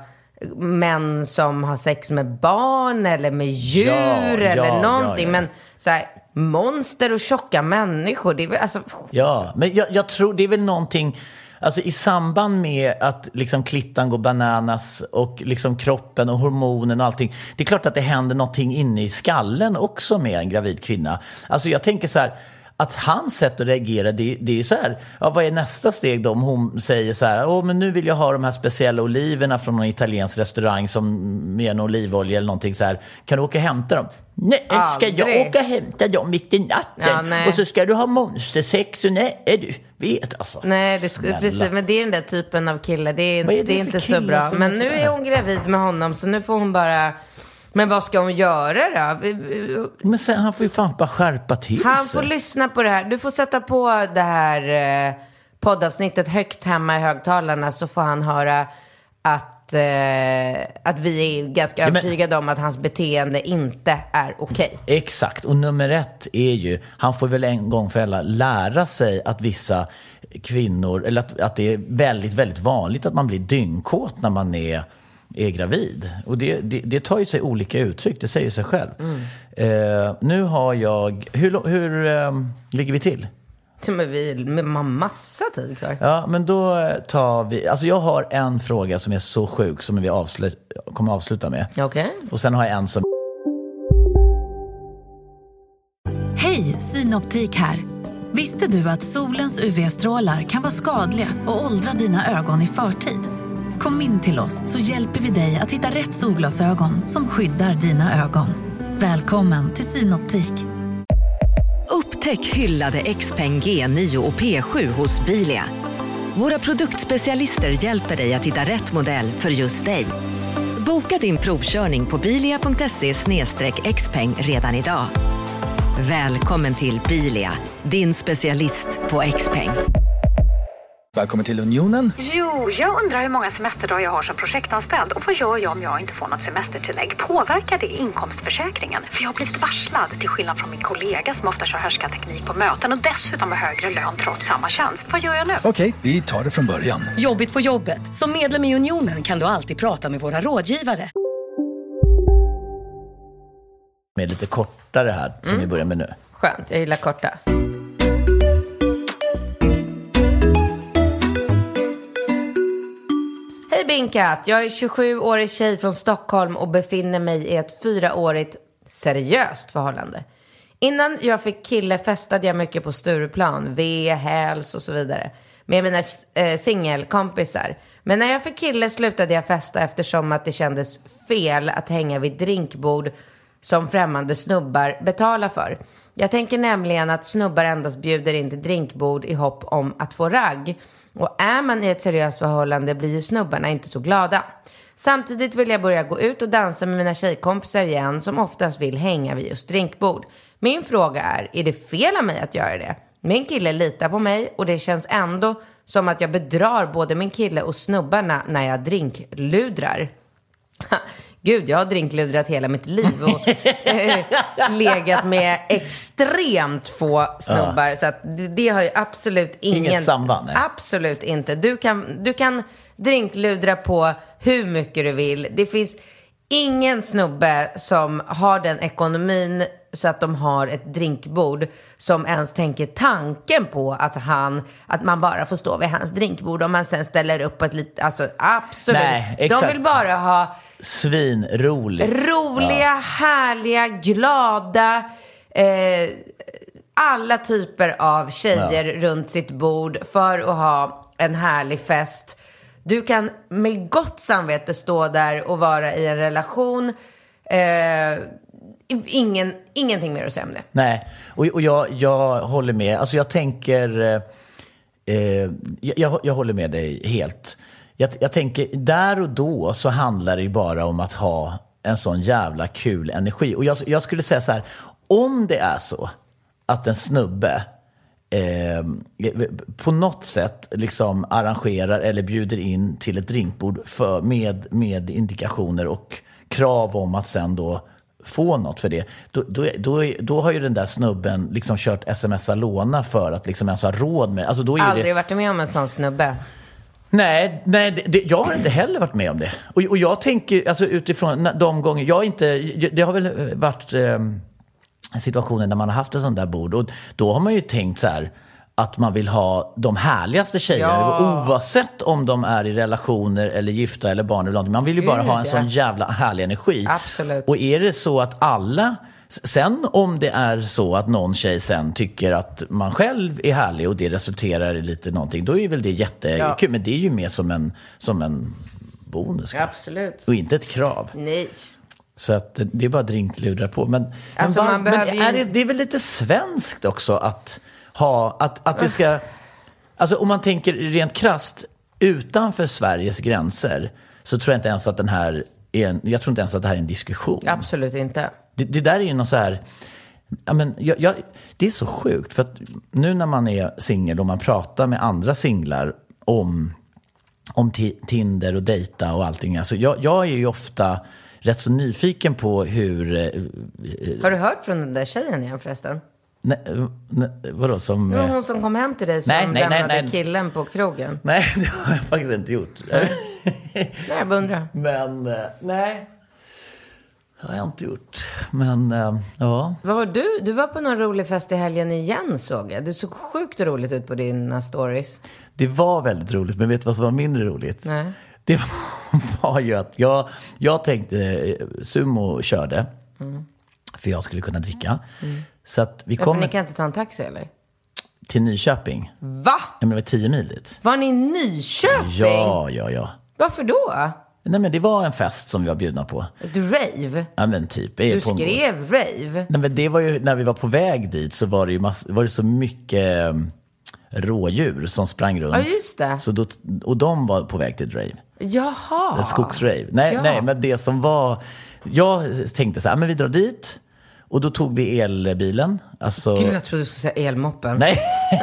män som har sex med barn eller med djur eller någonting. Men så här, monster och tjocka människor, det är väl alltså... Ja, men jag tror det är väl någonting... Alltså i samband med att liksom klittan går bananas och liksom kroppen och hormonen och allting. Det är klart att det händer någonting inne i skallen också med en gravid kvinna. Alltså jag tänker så här, att hans sätt att reagera, det är så här, vad är nästa steg då om hon säger så här, men nu vill jag ha de här speciella oliverna från någon italiensk restaurang som med en olivolja eller någonting så här. Kan du åka och hämta dem? Nej, ska jag åka och hämta dem mitt i natten? Och så ska du ha monstersex och nej, du vet alltså. Nej, precis, men det är den där typen av kille. Det är inte så bra. Men nu är hon gravid med honom, så nu får hon bara... Men vad ska hon göra då? Men sen, han får ju fan bara skärpa till sig. Han får lyssna på det här. Du får sätta på det här poddavsnittet högt hemma i högtalarna, så får han höra att vi är ganska övertygade om att hans beteende inte är okej. Exakt, och nummer 1 är ju, han får väl en gång för alla lära sig att vissa kvinnor, eller att det är väldigt, väldigt vanligt att man blir dyngkåt när man är gravid. Och det tar ju sig olika uttryck, det säger sig själv. Nu har jag... Hur ligger vi till? Men vi har massa tid kvar. Ja, men då tar vi... Alltså jag har en fråga som är så sjuk som vi kommer avsluta med. Okej. Och sen har jag en som... Hej, Synoptik här. Visste du att solens UV-strålar kan vara skadliga och åldra dina ögon i förtid? Kom in till oss så hjälper vi dig att hitta rätt solglasögon som skyddar dina ögon. Välkommen till Synoptik. Upptäck hyllade XPeng G9 och P7 hos Bilia. Våra produktspecialister hjälper dig att hitta rätt modell för just dig. Boka din provkörning på bilia.se/xpeng redan idag. Välkommen till Bilia, din specialist på XPeng. Välkommen till Unionen. Jo, jag undrar hur många semesterdagar jag har som projektanställd och vad gör jag om jag inte får något semestertillägg? Påverkar det inkomstförsäkringen? För jag har blivit varslad, till skillnad från min kollega som ofta kör härskarteknik på möten och dessutom har högre lön trots samma tjänst. Vad gör jag nu? Okej, vi tar det från början. Jobbigt på jobbet. Som medlem i Unionen kan du alltid prata med våra rådgivare. Med lite kortare här som vi börjar med nu. Skönt, jag gillar korta. Hej Binkat, jag är 27-årig tjej från Stockholm och befinner mig i ett 4-årigt seriöst förhållande. Innan jag fick kille festade jag mycket på Stureplan, Häls och så vidare. Med mina singelkompisar. Men när jag fick kille slutade jag festa eftersom att det kändes fel att hänga vid drinkbord som främmande snubbar betalar för. Jag tänker nämligen att snubbar endast bjuder in till drinkbord i hopp om att få ragg. Och är man i ett seriöst förhållande blir ju snubbarna inte så glada. Samtidigt vill jag börja gå ut och dansa med mina tjejkompisar igen som oftast vill hänga vid just drinkbord. Min fråga är det fel av mig att göra det? Min kille litar på mig och det känns ändå som att jag bedrar både min kille och snubbarna när jag drinkludrar. Gud, jag har drinkludrat hela mitt liv och legat med extremt få snubbar. Så att det har ju absolut inget samband. Nej. Absolut inte. Du kan drinkludra på hur mycket du vill. Det finns ingen snubbe som har den ekonomin så att de har ett drinkbord som ens tänker tanken på att man bara får stå vid hans drinkbord om man sen ställer upp ett litet, alltså absolut. Nej, exakt. De vill bara ha svinroligt. Roliga, härliga, glada, alla typer av tjejer runt sitt bord för att ha en härlig fest. Du kan med gott samvete stå där och vara i en relation. Ingenting mer att säga om det. Nej, och jag håller med. Alltså jag tänker... Jag håller med dig helt. Jag tänker, där och då så handlar det ju bara om att ha en sån jävla kul energi. Och jag skulle säga så här, om det är så att en snubbe på något sätt liksom arrangerar eller bjuder in till ett drinkbord med indikationer och krav om att sen då få något för det, då har ju den där snubben liksom kört sms-låna för att liksom ens ha råd med. Alltså då är aldrig varit med om en sån snubbe. Nej, jag har inte heller varit med om det. Och jag tänker, alltså utifrån de gånger det har väl varit situationer när man har haft en sån där bord och då har man ju tänkt så här att man vill ha de härligaste tjejerna oavsett om de är i relationer eller gifta eller barn eller någonting. Man vill ju bara ha en sån jävla härlig energi. Absolut. Och är det så att alla, sen om det är så att någon tjej sen tycker att man själv är härlig och det resulterar i lite någonting, då är väl det jättekul. Men det är ju mer som en bonus. Absolut. Och inte ett krav. Nej. Så att det är bara drinkludra på. Men det är väl lite svenskt också att ha, att det ska, alltså om man tänker rent krasst utanför Sveriges gränser, så tror jag inte ens att det här är en diskussion. Absolut inte. Det där är ju något så här, det är så sjukt för att nu när man är singel och man pratar med andra singlar om Tinder och dejta och allting, alltså jag är ju ofta rätt så nyfiken på hur... Har du hört från den där tjejen igen förresten? Nej, vadå som... Hon som kom hem till dig som lämnade killen på krogen. Nej, det har jag faktiskt inte gjort. Nej, jag undrar. Men, nej. Det har jag inte gjort. Men ja. Vad var du? Du var på någon rolig fest i helgen igen, såg jag. Det såg sjukt roligt ut på dina stories. Det var väldigt roligt, men vet du vad som var mindre roligt? Nej. Det var ju att jag tänkte Sumo körde. För jag skulle kunna dricka. Så att vi kom. Ni kan inte ta en taxi eller? Till Nyköping. Va? Ja, men det var 10 mil dit. Var ni i Nyköping? Ja. Varför då? Nej, men det var en fest som vi var bjudna på. Ett rave? Ja, men typ. Du skrev rave? Nej, men det var ju, när vi var på väg dit så var det ju var det så mycket rådjur som sprang runt. Ja, just det. Så då, och de var på väg till ett rave. Jaha. Ett skogsrave. Nej, men det som var... Jag tänkte så här, men vi drar dit. Och då tog vi elbilen. Alltså... Gud, jag trodde du skulle säga elmoppen. Nej.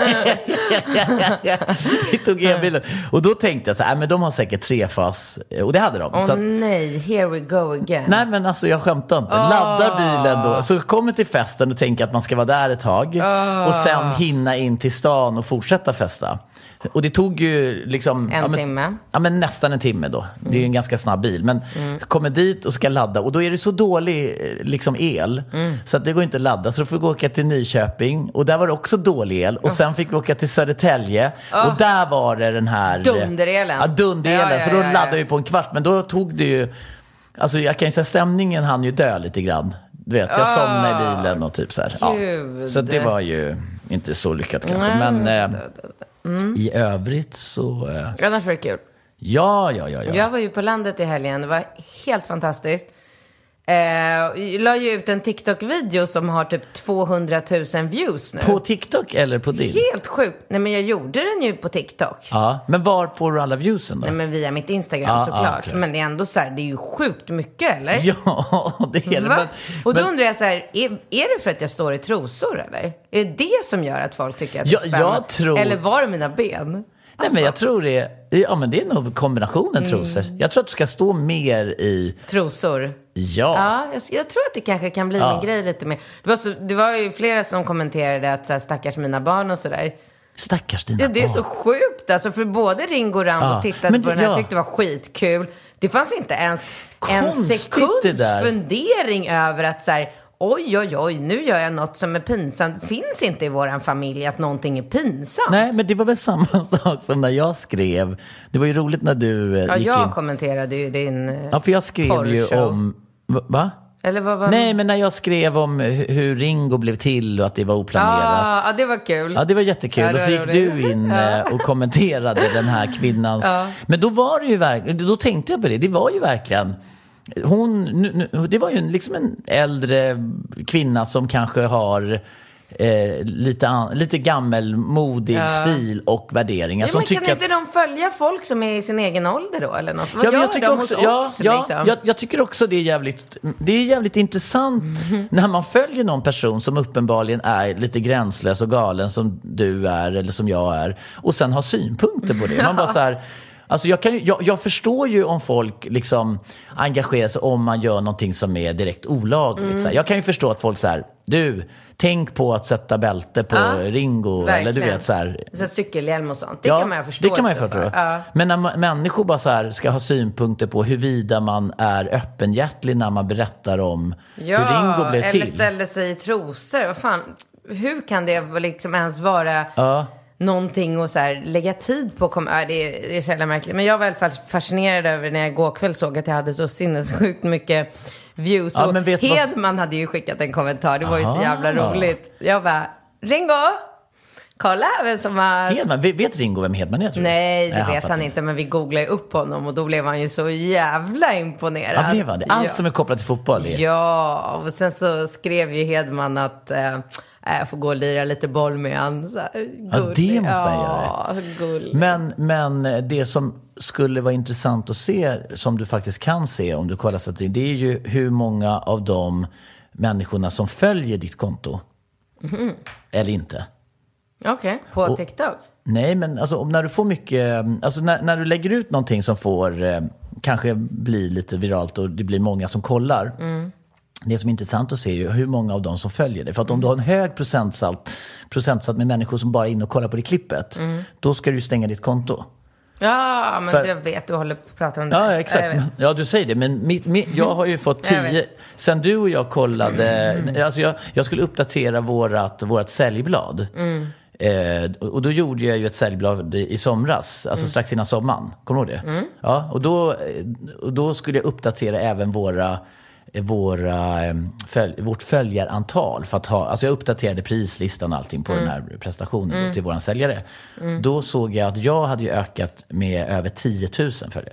Vi tog elbilen. Och då tänkte jag så här, men de har säkert 3-fas. Och det hade de. Nej, here we go again. Nej, men alltså jag skämtar inte. Laddar bilen då. Så kommer till festen och tänker att man ska vara där ett tag. Och sen hinna in till stan och fortsätta festa. Och det tog ju liksom... En timme? Ja, men nästan en timme då. Det är ju en ganska snabb bil. Men kommer dit och ska ladda. Och då är det så dålig liksom el. Så att det går inte att ladda. Så då får vi åka till Nyköping. Och där var det också dålig el. Och sen fick vi åka till Södertälje. Och där var det den här... Dunderelen. Ja, dunderelen. Så då laddade vi på en kvart. Men då tog det ju... Alltså jag kan ju säga, stämningen hann ju dö lite grann. Du vet, jag somnade i bilen och typ så här. Ja. Så det var ju inte så lyckat kanske. Men... I övrigt så... Annars var det kul. Ja. Jag var ju på landet i helgen. Det var helt fantastiskt. Jag la ju ut en TikTok-video som har typ 200 000 views nu. På TikTok eller på din? Helt sjukt. Nej, men jag gjorde den ju på TikTok. Ja, men var får du alla viewsen då? Nej, men via mitt Instagram såklart. Okay. Men det är ändå så här, det är ju sjukt mycket, eller? Ja, det är det. Och då undrar jag så här, är det för att jag står i trosor, eller? Är det det som gör att folk tycker att det är spännande? Jag tror... Eller var det mina ben? Nej, men jag tror det är nog kombinationen trosor. Jag tror att du ska stå mer i... Trosor? Ja. Jag tror att det kanske kan bli en grej lite mer. Det var ju flera som kommenterade att så här, stackars mina barn och sådär. Stackars dina barn. Det är så sjukt. Alltså, för både Ringo och Rambo tittade på den här, tyckte det var skitkul. Det fanns inte ens en sekunds fundering över att så här, oj, nu gör jag något som är pinsamt. Finns inte i våran familj att någonting är pinsamt. Nej, men det var väl samma sak som när jag skrev. Det var ju roligt när du gick jag in. kommenterade ju din för jag skrev ju om... Va? Eller vad? Nej, men när jag skrev om hur Ringo blev till och att det var oplanerat. Ja, det var kul. Ja, det var jättekul. Och så gick du in och kommenterade den här kvinnans... Men då var det ju verkligen... Då tänkte jag på det. Det var ju verkligen... det var ju liksom en äldre kvinna som kanske har lite gammelmodig stil och värderingar. Ja, som men kan inte de följa folk som är i sin egen ålder då? Eller något? Vad gör jag tycker de också, hos oss? Liksom? Jag tycker också det är jävligt intressant när man följer någon person som uppenbarligen är lite gränslös och galen som du är eller som jag är och sen har synpunkter på det. Man bara så här... Alltså jag förstår ju om folk liksom engagerar sig om man gör någonting som är direkt olagligt. Jag kan ju förstå att folk så här, tänk på att sätta bälte på Ringo. Verkligen. Eller du vet så här. Så cykelhjälm och sånt. Det kan man ju förstå. Det kan man ju förstå. Men när människor bara så här ska ha synpunkter på huruvida man är öppenhjärtlig när man berättar om hur Ringo blev till. Eller ställer sig i trosor. Vad fan, hur kan det liksom ens vara... någonting och så här, lägga tid på det är så jävla märkligt. Men jag var i alla fall fascinerad över när jag igår kväll såg att jag hade så sinnessjukt mycket views. Och Hedman hade ju skickat en kommentar. Det var ju så jävla roligt. Jag bara, Ringo, kolla vem som har... Hedman, vet Ringo vem Hedman är, tror du? Nej, det vet han inte. Men vi googlade upp honom och då blev han ju så jävla imponerad. Ja, blev han det? Allt som är kopplat till fotboll är... Ja, och sen så skrev ju Hedman att... jag får gå och lira lite boll med han. Så här, ja, det måste han göra. Men det som skulle vara intressant att se, som du faktiskt kan se om du kollar statistiken, det är ju hur många av de människorna som följer ditt konto eller inte. Okej, på TikTok? Nej, men alltså, när du får mycket... Alltså när du lägger ut någonting som får kanske bli lite viralt och det blir många som kollar... Det som är intressant att se är ju hur många av dem som följer det. För att om du har en hög procentsats med människor som bara är inne och kollar på det klippet, då ska du stänga ditt konto. Ja, men jag vet, du håller på att prata om det. Ja, exakt. Ja, du säger det. Men jag har ju fått 10... Sen du och jag kollade... Alltså jag skulle uppdatera vårat säljblad. Och då gjorde jag ju ett säljblad i somras. Alltså strax innan sommaren. Kommer du ihåg det? Ja, och då skulle jag uppdatera även vårt följarantal för att ha, alltså jag uppdaterade prislistan och allting på den här prestationen till våran säljare. Då såg jag att jag hade ju ökat med över 10 000 följare.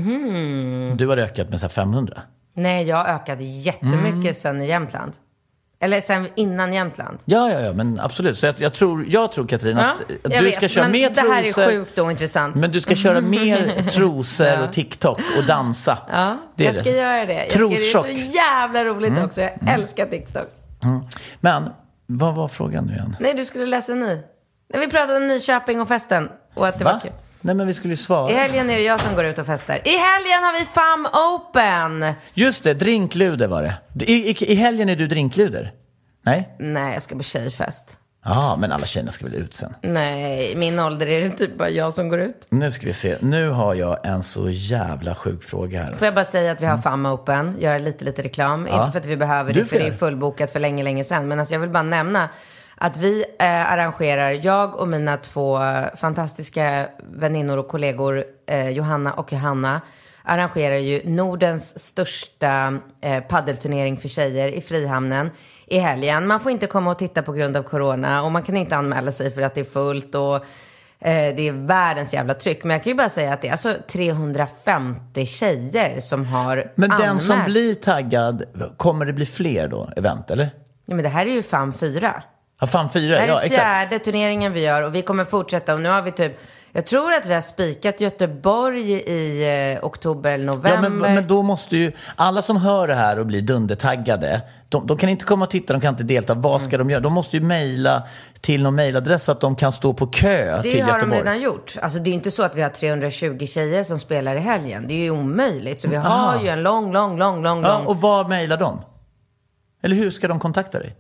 Du hade ökat med så här 500. Nej, jag ökade jättemycket sen i Jämtland. Eller sen innan Jämtland. Ja, men absolut. Så jag tror Katarina, att du ska köra mer trosor. Det här är sjukt och intressant. Men du ska köra mer trosor och TikTok och dansa. Ja, jag ska göra det. Det är så jävla roligt också. Jag älskar TikTok. Men, vad var frågan nu igen? Nej, du skulle läsa en ny. När vi pratade om Nyköping och festen. Och att det var kul. Nej, men vi skulle ju svara. I helgen är det jag som går ut och festar. I helgen har vi FAM Open. Just det, drinkluder var det. I helgen är du drinkluder? Nej? Nej, jag ska på tjejfest. Ja, men alla tjejerna ska väl ut sen? Nej, min ålder är det typ bara jag som går ut. Nu ska vi se. Nu har jag en så jävla sjuk fråga här. Får jag bara säga att vi har FAM Open. Göra lite reklam. Inte för att vi behöver det, för det är fullbokat för länge sedan. Men alltså jag vill bara nämna att vi arrangerar, jag och mina 2 fantastiska väninnor och kollegor, Johanna och Johanna, arrangerar ju Nordens största paddelturnering för tjejer i Frihamnen i helgen. Man får inte komma och titta på grund av corona, och man kan inte anmäla sig för att det är fullt och det är världens jävla tryck. Men jag kan ju bara säga att det är alltså 350 tjejer som har Men den som blir taggad, kommer det bli fler då, event, eller? Ja, men det här är ju FAM 4. Ja, FAM 4, det här är 4:e turneringen vi gör, och vi kommer fortsätta. Och nu har vi typ, jag tror att vi har spikat Göteborg i oktober eller november. Ja, men då måste ju alla som hör det här och blir dundertaggade, de kan inte komma och titta, de kan inte delta. Vad ska de göra? De måste ju mejla till någon mejladress så att de kan stå på kö till Göteborg. Det har de redan gjort. Alltså det är inte så att vi har 320 tjejer som spelar i helgen. Det är ju omöjligt. Så vi har ju en lång. Och vad mejlar de? Eller hur ska de kontakta dig?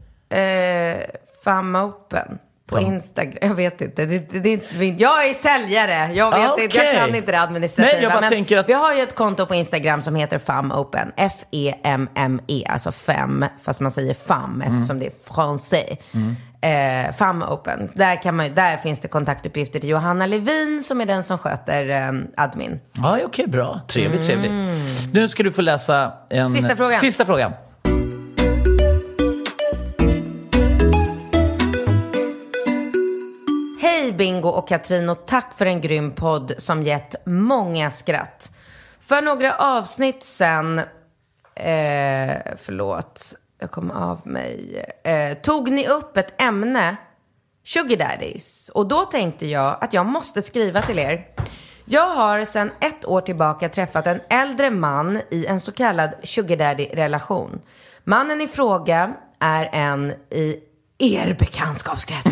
FAM Open på Instagram. Jag vet inte. Det är inte jag är säljare. Jag vet inte. Jag kan inte det administrativa. Nej, jag bara tänker att... Vi har ju ett konto på Instagram som heter FAM Open. FEMME. Alltså 5, fast man säger FAM eftersom det är français. FAM Open. Där finns det kontaktuppgifter till Johanna Levin, som är den som sköter admin. Ja, okej, bra. Trevligt. Nu ska du få läsa en... Sista frågan. Hej Bingo och Katrin, och tack för en grym podd som gett många skratt. För några avsnitt sen, jag kom av mig, tog ni upp ett ämne, Sugar Daddies. Och då tänkte jag att jag måste skriva till er. Jag har sedan 1 år tillbaka träffat en äldre man i en så kallad Sugar Daddy-relation. Mannen i fråga är en i er bekantskapskrets.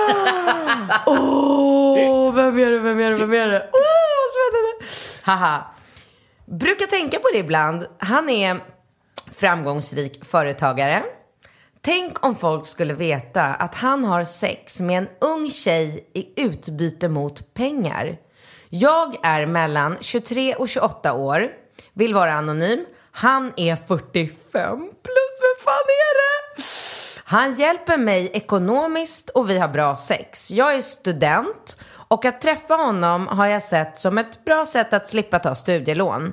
Vem är det? Spännande. Haha. Brukar tänka på det ibland. Han är framgångsrik företagare. Tänk om folk skulle veta att han har sex med en ung tjej i utbyte mot pengar. Jag är mellan 23 och 28 år. Vill vara anonym. Han är 45 plus. Vem fan är det? Han hjälper mig ekonomiskt och vi har bra sex. Jag är student och att träffa honom har jag sett som ett bra sätt att slippa ta studielån.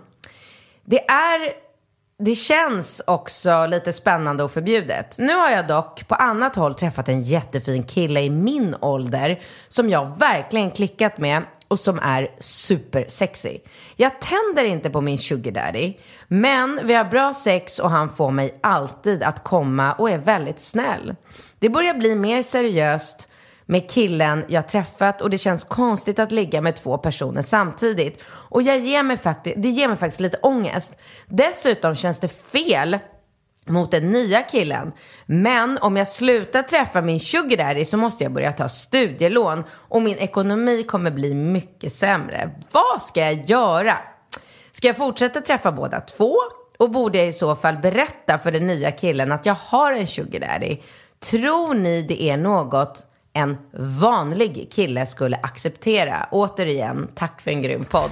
Det känns också lite spännande och förbjudet. Nu har jag dock på annat håll träffat en jättefin kille i min ålder som jag verkligen klickat med och som är supersexy. Jag tänder inte på min sugar daddy, men vi har bra sex och han får mig alltid att komma och är väldigt snäll. Det börjar bli mer seriöst med killen jag träffat och det känns konstigt att ligga med 2 personer samtidigt. Och det ger mig faktiskt lite ångest. Dessutom känns det fel mot den nya killen. Men om jag slutar träffa min sugar daddy så måste jag börja ta studielån och min ekonomi kommer bli mycket sämre. Vad ska jag göra? Ska jag fortsätta träffa båda 2? Och borde jag i så fall berätta för den nya killen att jag har en sugar daddy? Tror ni det är något en vanlig kille skulle acceptera. Återigen, tack för en grym podd.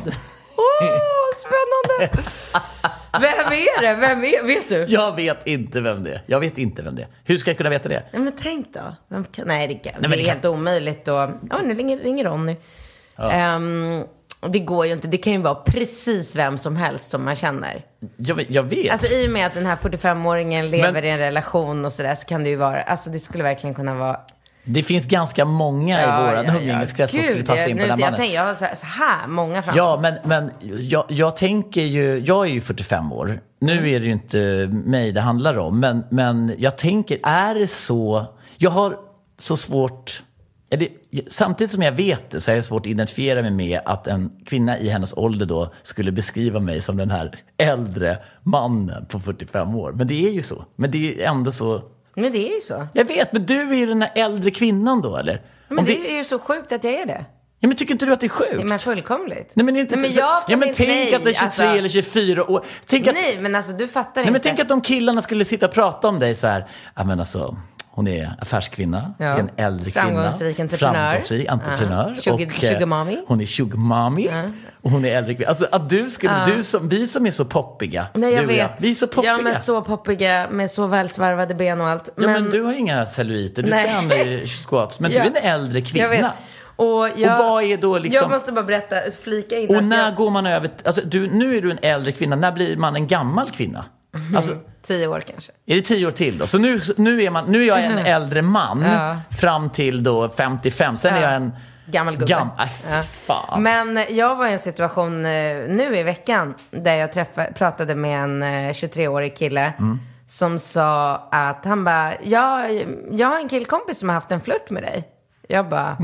Spännande. Vem är det? Vet du? Jag vet inte vem det är. Hur ska jag kunna veta det? Ja, men tänk då. Det är helt omöjligt då. Nu ringer Ronny. Ja. Det går ju inte. Det kan ju vara precis vem som helst som man känner. Jag vet. Alltså i och med att den här 45-åringen lever i en relation och sådär, så kan det ju vara, alltså det skulle verkligen kunna vara. Det finns ganska många i vår umgängeskrets som skulle passa in på den mannen. Jag har så här många framför. Ja, men jag tänker ju, jag är ju 45 år. Nu är det ju inte mig det handlar om, men jag tänker, är det så, jag har så svårt, samtidigt som jag vet det, så är det svårt att identifiera mig med att en kvinna i hennes ålder då skulle beskriva mig som den här äldre mannen på 45 år. Men det är ju så. Men det är ändå så. Men det är ju så. Jag vet, men du är ju den här äldre kvinnan då, eller? Men det är ju så sjukt att jag är det. Ja, men tycker inte du att det är sjukt? Ja, men fullkomligt. Nej, men inte. Nej, men tänk att det är 23 eller 24 år. Nej, men alltså du fattar inte. Men tänk att de killarna skulle sitta och prata om dig så här. Ja, men alltså, hon är affärskvinna, en äldre kvinna. Framgångsrik entreprenör. Sugar mommy. Hon är sugar mommy. Och hon är äldre kvinna. Alltså att du skulle, vi som är så poppiga. Nej, jag vet. Vi är så poppiga. Ja, men så poppiga med så välsvarvade ben och allt. Men du har ju inga celluliter. Du tränar i squats. Men du är en äldre kvinna. Jag vet. Och vad är då liksom... Jag måste bara flika in. Och när går man över... Alltså, nu är du en äldre kvinna. När blir man en gammal kvinna? Alltså, 10 år kanske. Är det 10 år till då? Så nu är jag en äldre man fram till då 55. Sen är jag en... Gammal gubbe. Fan. Men jag var i en situation nu i veckan där jag pratade med en 23-årig kille som sa att han bara, jag har en killkompis som har haft en flört med dig. Jag bara,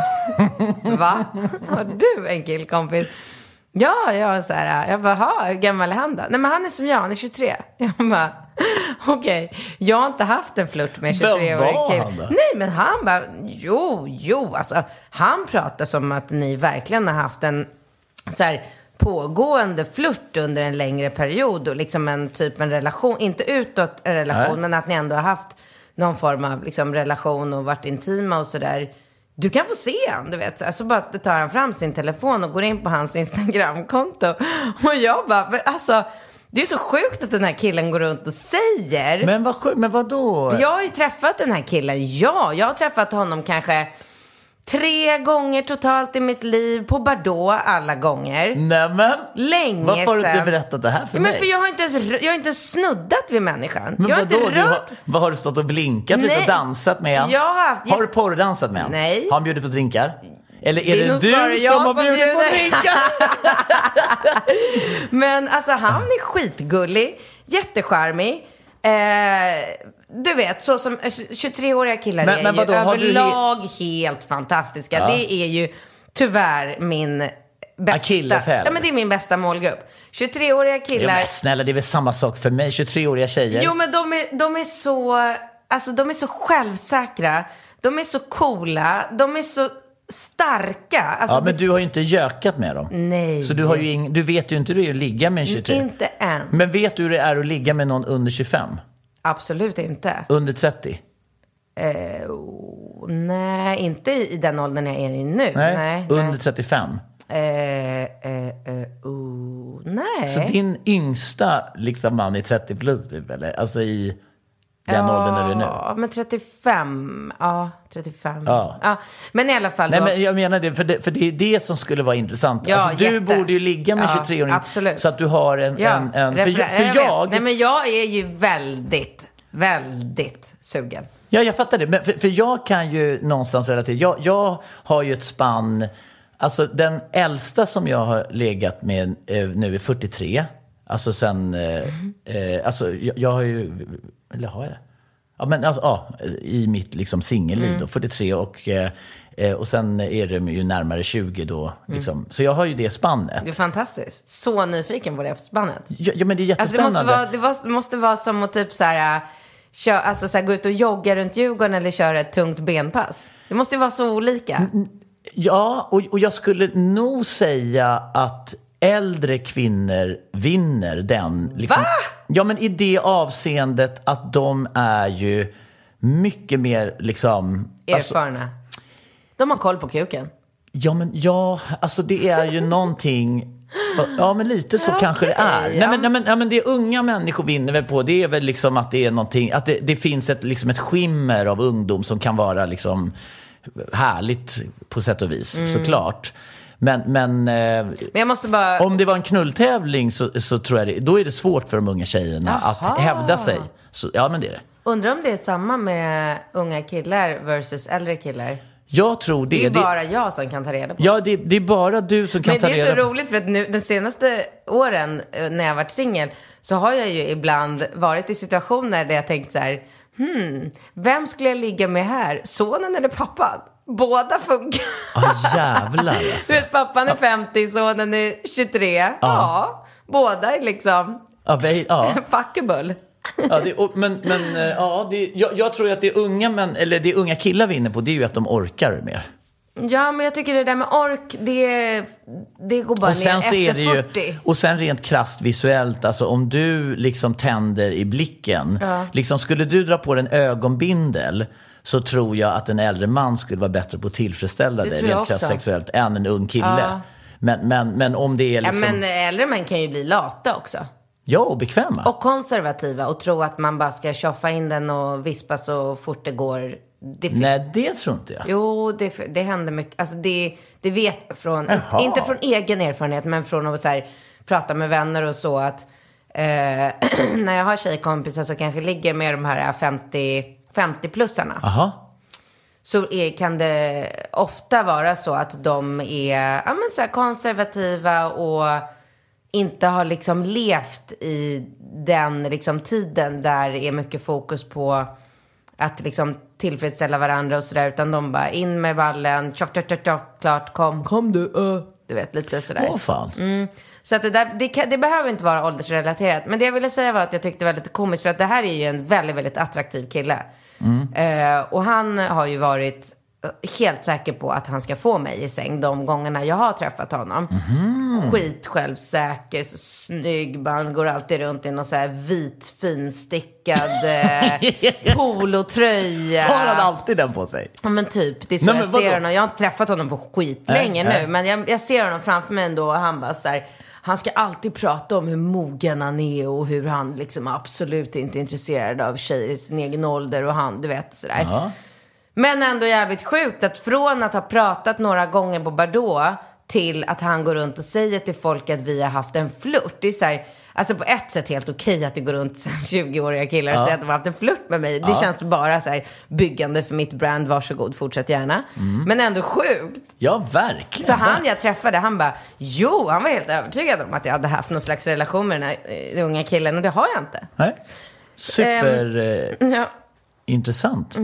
va? Har du en killkompis? Ja, jag bara, hur gammal är han då? Nej, men han är som jag, han är 23. Jag bara, okej. Jag har inte haft en flört med 23-årig kille. Nej, men han bara, jo, alltså han pratar som att ni verkligen har haft en så här pågående flört under en längre period och liksom en relation, inte utåt en relation, men att ni ändå har haft någon form av liksom relation och varit intima och sådär. Du kan få se han, du vet. Så bara tar han fram sin telefon och går in på hans Instagramkonto. Och jag bara, alltså, det är så sjukt att den här killen går runt och säger. Men vad då? Jag har ju träffat den här killen, jag har träffat honom kanske 3 gånger totalt i mitt liv, på Bordeaux alla gånger. Nämen, länge sedan. Varför har du inte berättat det här för mig? Men för jag har inte snuddat vid människan. Men jag har vadå? inte rört... Vad har du stått och blinkat lite och dansat med han? Har du porrdansat med han? Nej. Har han bjudit på drinkar? Eller är det du som har bjudit på drinkar? Men alltså han är skitgullig, jättecharmig. Du vet, så som 23-åriga killar är ju överlag helt fantastiska. Ja. Det är ju tyvärr min bästa. Ja, men det är min bästa målgrupp. 23-åriga killar. Ja, men snälla, det är väl samma sak för mig. 23-åriga tjejer. Jo, men de är så, alltså de är så självsäkra. De är så coola. De är så starka. Alltså, men du har ju inte gökat med dem. Nej. Så du vet ju inte hur det är att ligga med en 23. Inte än. Men vet du hur det är att ligga med någon under 25? Absolut inte. Under 30? Nej, inte i den åldern jag är i nu. Nej. Under 35? Nej. Så din yngsta liksom man är 30 plus typ, eller? Alltså i den åldern där du är nu? Ja, men 35. Ja, 35. Ja. Men i alla fall Nej, då... men jag menar det, för det är det som skulle vara intressant. Ja, alltså, du borde ju ligga med 23-åring. Absolut. Så att du har en för jag... Nej, men jag är ju väldigt sugen. Ja, jag fattar det. Men för jag kan ju någonstans relatera. Jag har ju ett spann. Alltså den äldsta som jag har legat med nu är 43. Alltså sen... alltså jag har ju... Eller har jag det? Ja, men alltså, i mitt liksom singelliv då, 43 och sen är det ju närmare 20 då liksom. Så jag har ju det spannet. Det är fantastiskt. Så nyfiken på det spannet. Ja, men det är jättespännande. Alltså det måste vara som att typ så här, alltså så här, gå ut och jogga runt Djurgården eller köra ett tungt benpass. Det måste ju vara så olika. Ja, och jag skulle nog säga att äldre kvinnor vinner den. Liksom. Va? Ja, men i det avseendet att de är ju mycket mer liksom... Erfarna. De har koll på kuken. Alltså det är ju någonting. Ja, men lite så kanske det är. Ja. Nej, men det unga människor vinner väl på. Det är väl liksom att det är någonting, att det finns ett skimmer av ungdom som kan vara liksom härligt på sätt och vis, såklart. Men jag måste bara... om det var en knulltävling så tror jag då är det svårt för de unga tjejerna att hävda sig. Så, ja, men det är det. Undrar om det är samma med unga killar versus äldre killar. Jag tror det. Det är bara jag som kan ta reda på. Ja, det är bara du som kan ta reda på. Men det är så roligt för att nu, de senaste åren när jag har varit singel så har jag ju ibland varit i situationer där jag tänkt så här, vem skulle jag ligga med här? Sonen eller pappan? Båda funkar. Jävlar alltså. Du vet, pappan är 50, sonen är 23. Ja, båda är liksom fuckable. Ja, jag tror att det unga eller det unga killar vinner på, det är ju att de orkar mer. Ja, men jag tycker det där med ork, det går bara ner efter 40. Och sen rent krasst visuellt, alltså om du liksom tänder i blicken, liksom skulle du dra på en ögonbindel, så tror jag att en äldre man skulle vara bättre på att tillfredsställa dig rent krasst sexuellt än en ung kille. Men om det är liksom... Ja, men äldre män kan ju bli lata också. Ja, och bekväma. Och konservativa och tro att man bara ska tjoffa in den och vispa så fort det går. Nej, det tror inte jag. Jo, det händer mycket. Alltså det vet jag från, inte från egen erfarenhet, men från att så här, prata med vänner och så att när jag har tjejkompisar så kanske ligger med de här 50-plussarna. Aha. Så kan det ofta vara så att de är så här konservativa och inte har liksom levt i den liksom tiden där det är mycket fokus på att liksom tillfredsställa varandra och sådär, utan de bara in med vallen, tjoff, klart, kom du, du vet, lite sådär. Åh fan. Så att det behöver inte vara åldersrelaterat, men det jag ville säga var att jag tyckte det var lite komiskt, för att det här är ju en väldigt, väldigt attraktiv kille. Och han har ju varit helt säker på att han ska få mig i säng de gångerna jag har träffat honom. Skit självsäker, så snygg, han går alltid runt i någon så här vit finstickad polotröja. Har han alltid den på sig? Ja, men typ, det är så jag ser honom. Jag har inte träffat honom på skitlänge nu, men jag ser honom framför mig ändå, och han bara så här, han ska alltid prata om hur mogen han är och hur han liksom absolut inte är intresserad av tjejer i sin egen ålder, och han, du vet, sådär. Men ändå jävligt sjukt att från att ha pratat några gånger på Bardot till att han går runt och säger till folk att vi har haft en flört. Det är så här, alltså på ett sätt helt okej att det går runt 20-åriga killar och säger att de har haft en flört med mig. Det känns bara så här byggande för mitt brand, varsågod, fortsätt gärna. Men ändå sjukt. Ja, verkligen. För jag träffade, han bara, han var helt övertygad om att jag hade haft någon slags relation med den här unga killen, och det har jag inte. Nej. Super intressant.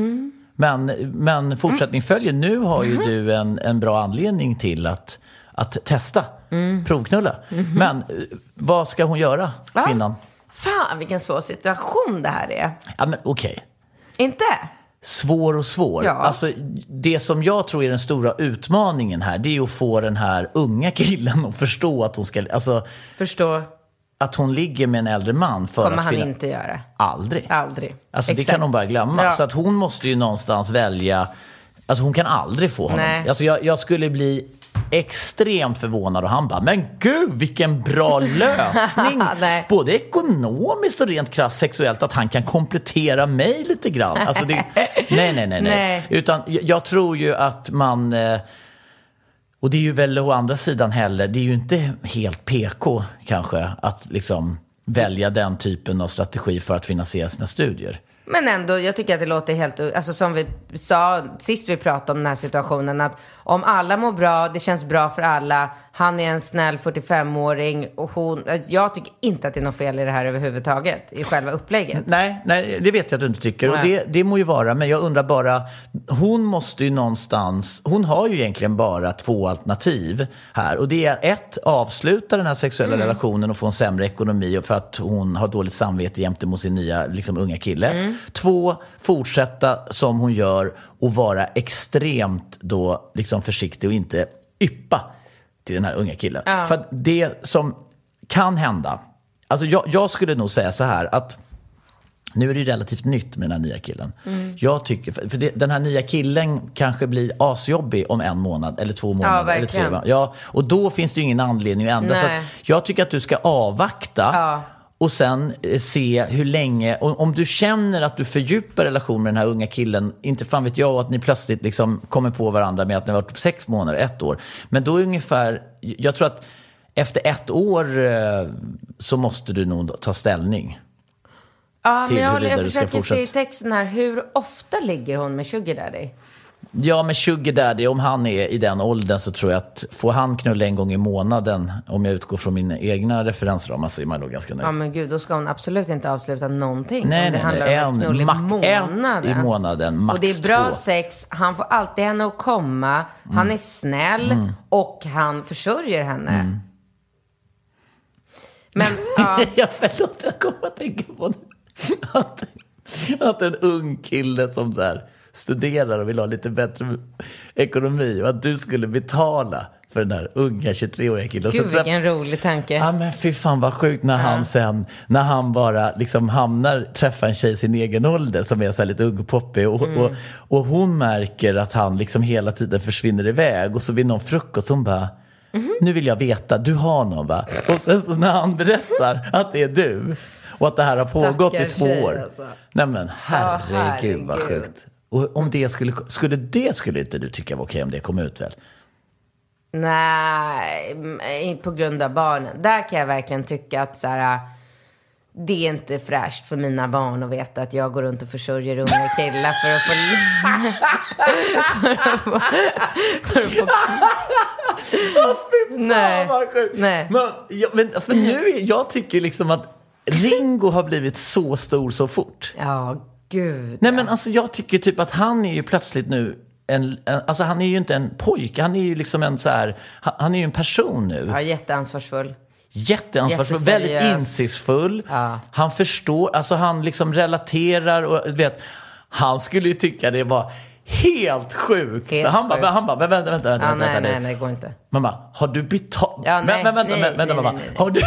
Men fortsättning följer. Nu har ju du en bra anledning till att testa, provknulla. Men vad ska hon göra, kvinnan? Fan, vilken svår situation det här är. Ja, men okej. Inte? Svår och svår. Ja. Alltså, det som jag tror är den stora utmaningen här, det är att få den här unga killen att förstå att hon ska... Alltså, förstå... Att hon ligger med en äldre man för kommer att han inte göra. Aldrig. Alltså, det kan hon bara glömma. Ja. Så att hon måste ju någonstans välja. Alltså hon kan aldrig få honom. Nej. Alltså jag skulle bli extremt förvånad, och han bara, men gud vilken bra lösning. Både ekonomiskt och rent krasst sexuellt, att han kan komplettera mig lite grann. Alltså nej. Utan jag tror ju att man... Och det är ju väl å andra sidan heller, det är ju inte helt PK kanske att liksom välja den typen av strategi för att finansiera sina studier. Men ändå, jag tycker att det låter helt... Alltså som vi sa sist vi pratade om den här situationen, att om alla mår bra, det känns bra för alla, han är en snäll 45-åring och hon... Jag tycker inte att det är något fel i det här överhuvudtaget, i själva upplägget. Nej, det vet jag att du inte tycker. Och det må ju vara, men jag undrar bara, hon måste ju någonstans... Hon har ju egentligen bara 2 alternativ här. Och det är 1, avsluta den här sexuella relationen och få en sämre ekonomi för att hon har dåligt samvete jämte mot sin nya liksom, unga kille. 2, fortsätta som hon gör och vara extremt då liksom försiktig och inte yppa till den här unga killen. För att det som kan hända, alltså jag skulle nog säga så här att Nu är det relativt nytt med den här nya killen. Jag tycker, för den här nya killen kanske blir asjobbig om 1 månad eller 2 månader eller 3. Ja, och då finns det ju ingen anledning att ändra. Så jag tycker att du ska avvakta och sen se hur länge, om du känner att du fördjupar relationen med den här unga killen, inte fan vet jag att ni plötsligt liksom kommer på varandra med att ni har varit på 6 månader, 1 år. Men då ungefär, jag tror att efter 1 år så måste du nog ta ställning. Ja, men jag försöker se i texten här, hur ofta ligger hon med Sugar Daddy? Ja, med Sugar Daddy, om han är i den åldern så tror jag att får han knulla 1 gång i månaden, om jag utgår från mina egna referensramar, så är man nog ganska nöjd. Ja, men gud, då ska hon absolut inte avsluta någonting. Nej, det handlar om ett knull i månaden, max 2. Och det är bra sex, han får alltid henne att komma, han är snäll och han försörjer henne. Men, förlåt, jag kommer att tänka på det. Att en ung kille som där studerar och vill ha lite bättre ekonomi och att du skulle betala för den här unga 23-åriga killen. Gud, vilken rolig tanke. Ja, men fy fan vad sjukt när han bara liksom träffar en tjej sin egen ålder som är så här lite ungpoppig och hon märker att han liksom hela tiden försvinner iväg och så vid någon frukost hon bara nu vill jag veta, du har någon va? Och sen så när han berättar att det är du och att det här har pågått i 2 år. Alltså. Nej men herregud vad sjukt. Och om det skulle inte du tycka var okej om det kom ut väl? Nej, på grund av barnen. Där kan jag verkligen tycka att så här, det är inte fräscht för mina barn att veta att jag går runt och försörjer unga killar för att få Nej. Men för nu jag tycker liksom att Ringo har blivit så stor så fort. Ja, gud. Nej, men alltså jag tycker typ att han är ju plötsligt nu alltså han är ju inte en pojke, han är ju liksom en så här, han är ju en person nu. Ja, jätteansvarsfull, väldigt insiktsfull. Ja. Han förstår, alltså han liksom relaterar och vet, han skulle ju tycka det var helt sjukt. Han bara, vänta. Nej, det går inte. Mamma, har du betalt? Ja, nej, vänta, mamma. Har du...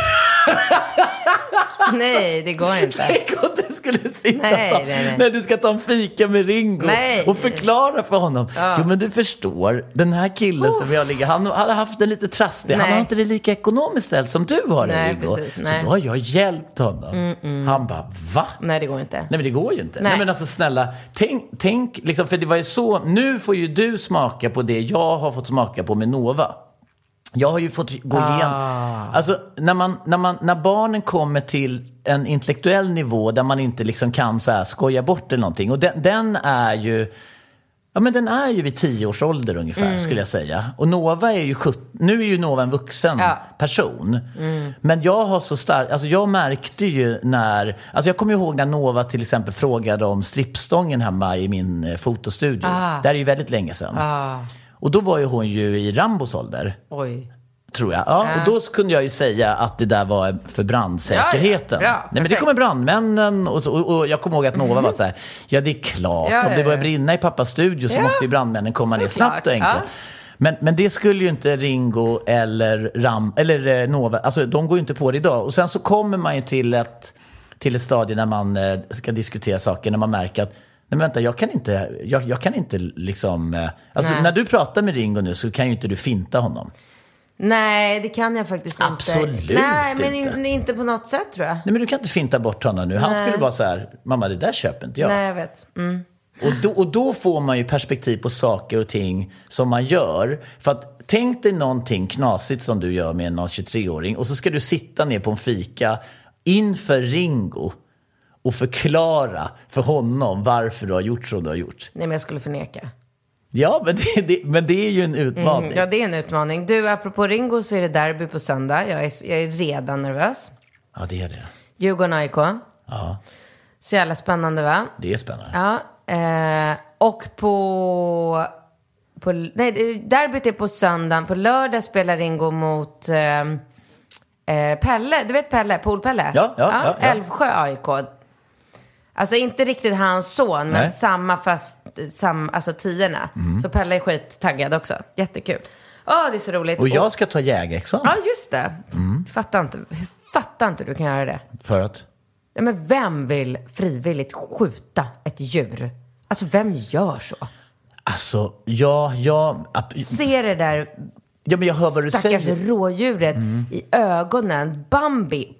Nej, det går inte. Tänk om du skulle sitta när du ska ta en fika med Ringo och förklara för honom. Ja. Jo, men du förstår, den här killen som jag ligger, han hade haft det lite trassligt. Han har inte det lika ekonomiskt ställt som du har det, Ringo. Så då har jag hjälpt honom. Han bara, va? Nej, det går inte. Nej, men det går ju inte. Nej, men alltså snälla, tänk liksom, för det var ju så, nu får ju du smaka på det jag har fått smaka på med Nova. Jag har ju fått gå igenom. Alltså när barnen kommer till en intellektuell nivå där man inte liksom kan så här skoja bort eller någonting. Och den är ju, ja men den är ju vid 10 års ålder ungefär skulle jag säga. Och Nova är ju nu är ju Nova en vuxen person. Men jag har så starkt, alltså jag märkte ju när, alltså jag kommer ihåg när Nova till exempel frågade om strippstången hemma i min fotostudio. Det är ju väldigt länge sedan. Och då var ju hon ju i Rambos ålder. Oj. Tror jag. Ja, och då kunde jag ju säga att det där var för brandsäkerheten. Ja, nej, men det kommer brandmännen och jag kommer ihåg att Nova var så här, ja det är klart, om det börjar brinna i pappas studio så måste ju brandmännen komma ner snabbt och enkelt. Men det skulle ju inte Ringo eller Nova, alltså de går ju inte på det idag. Och sen så kommer man ju till ett stadie när man ska diskutera saker, när man märker att nej, vänta, jag kan inte liksom, alltså när du pratar med Ringo nu så kan ju inte du finta honom. Nej, det kan jag faktiskt inte. Absolut Nej, men inte på något sätt tror jag. Nej, men du kan inte finta bort honom nu. Han skulle bara så här, mamma det där köper inte jag. Nej, jag vet. Och då får man ju perspektiv på saker och ting som man gör. För att tänk dig någonting knasigt som du gör med en 23-åring och så ska du sitta ner på en fika inför Ringo och förklara för honom varför du har gjort som du har gjort. Nej, men jag skulle förneka. Ja, men det är ju en utmaning. Ja, det är en utmaning. Du, apropå Ringo så är det derby på söndag. Jag är redan nervös. Ja, det är det. Djurgården-AIK. Ja. Så jävla spännande, va? Det är spännande. Ja. Och derbyt är på söndagen. På lördag spelar Ringo mot Pelle. Du vet Pelle? Pool-Pelle? Ja. Älvsjö AIK. Alltså inte riktigt hans son, men alltså 10:orna. Så Pelle är skittaggad också. Jättekul. Det är så roligt. Och jag ska ta jägarexamen. Ja, just det. Fattar inte du kan göra det. För att? Men vem vill frivilligt skjuta ett djur? Alltså vem gör så? Alltså, ser det där men jag hör vad du stackars säger. rådjuret i ögonen. Bambi.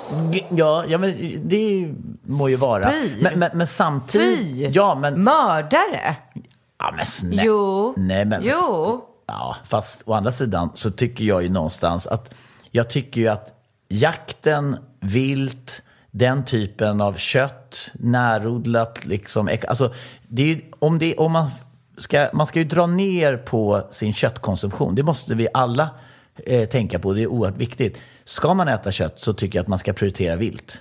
Ja, men det må ju vara. Men samtidigt... Ja, men... Mördare. Ja, men snälla. Jo. Nej, men... Jo. Ja, fast å andra sidan så tycker jag ju någonstans att... Jag tycker ju att jakten, vilt, den typen av kött, närodlat liksom... Alltså, det är ju, om man ska ju dra ner på sin köttkonsumtion. Det måste vi alla tänka på. Det är oerhört viktigt. Ska man äta kött så tycker jag att man ska prioritera vilt.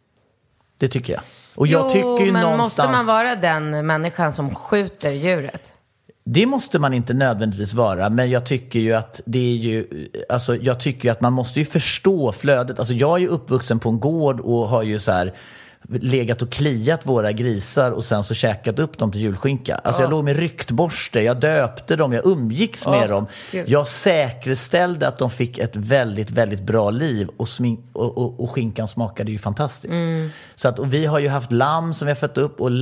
Det tycker jag. Och jag tycker ju men någonstans... måste man vara den människan som skjuter djuret? Det måste man inte nödvändigtvis vara, men jag tycker ju att det är ju... Alltså, jag tycker ju att man måste ju förstå flödet. Alltså, jag är ju uppvuxen på en gård och har ju så här... legat och kliat våra grisar och sen så käkat upp dem till julskinka. Alltså jag låg med ryktborste, jag döpte dem, jag umgicks med dem. Gud. Jag säkerställde att de fick ett väldigt, väldigt bra liv och skinkan smakade ju fantastiskt. Så att, och vi har ju haft lamm som vi har fött upp och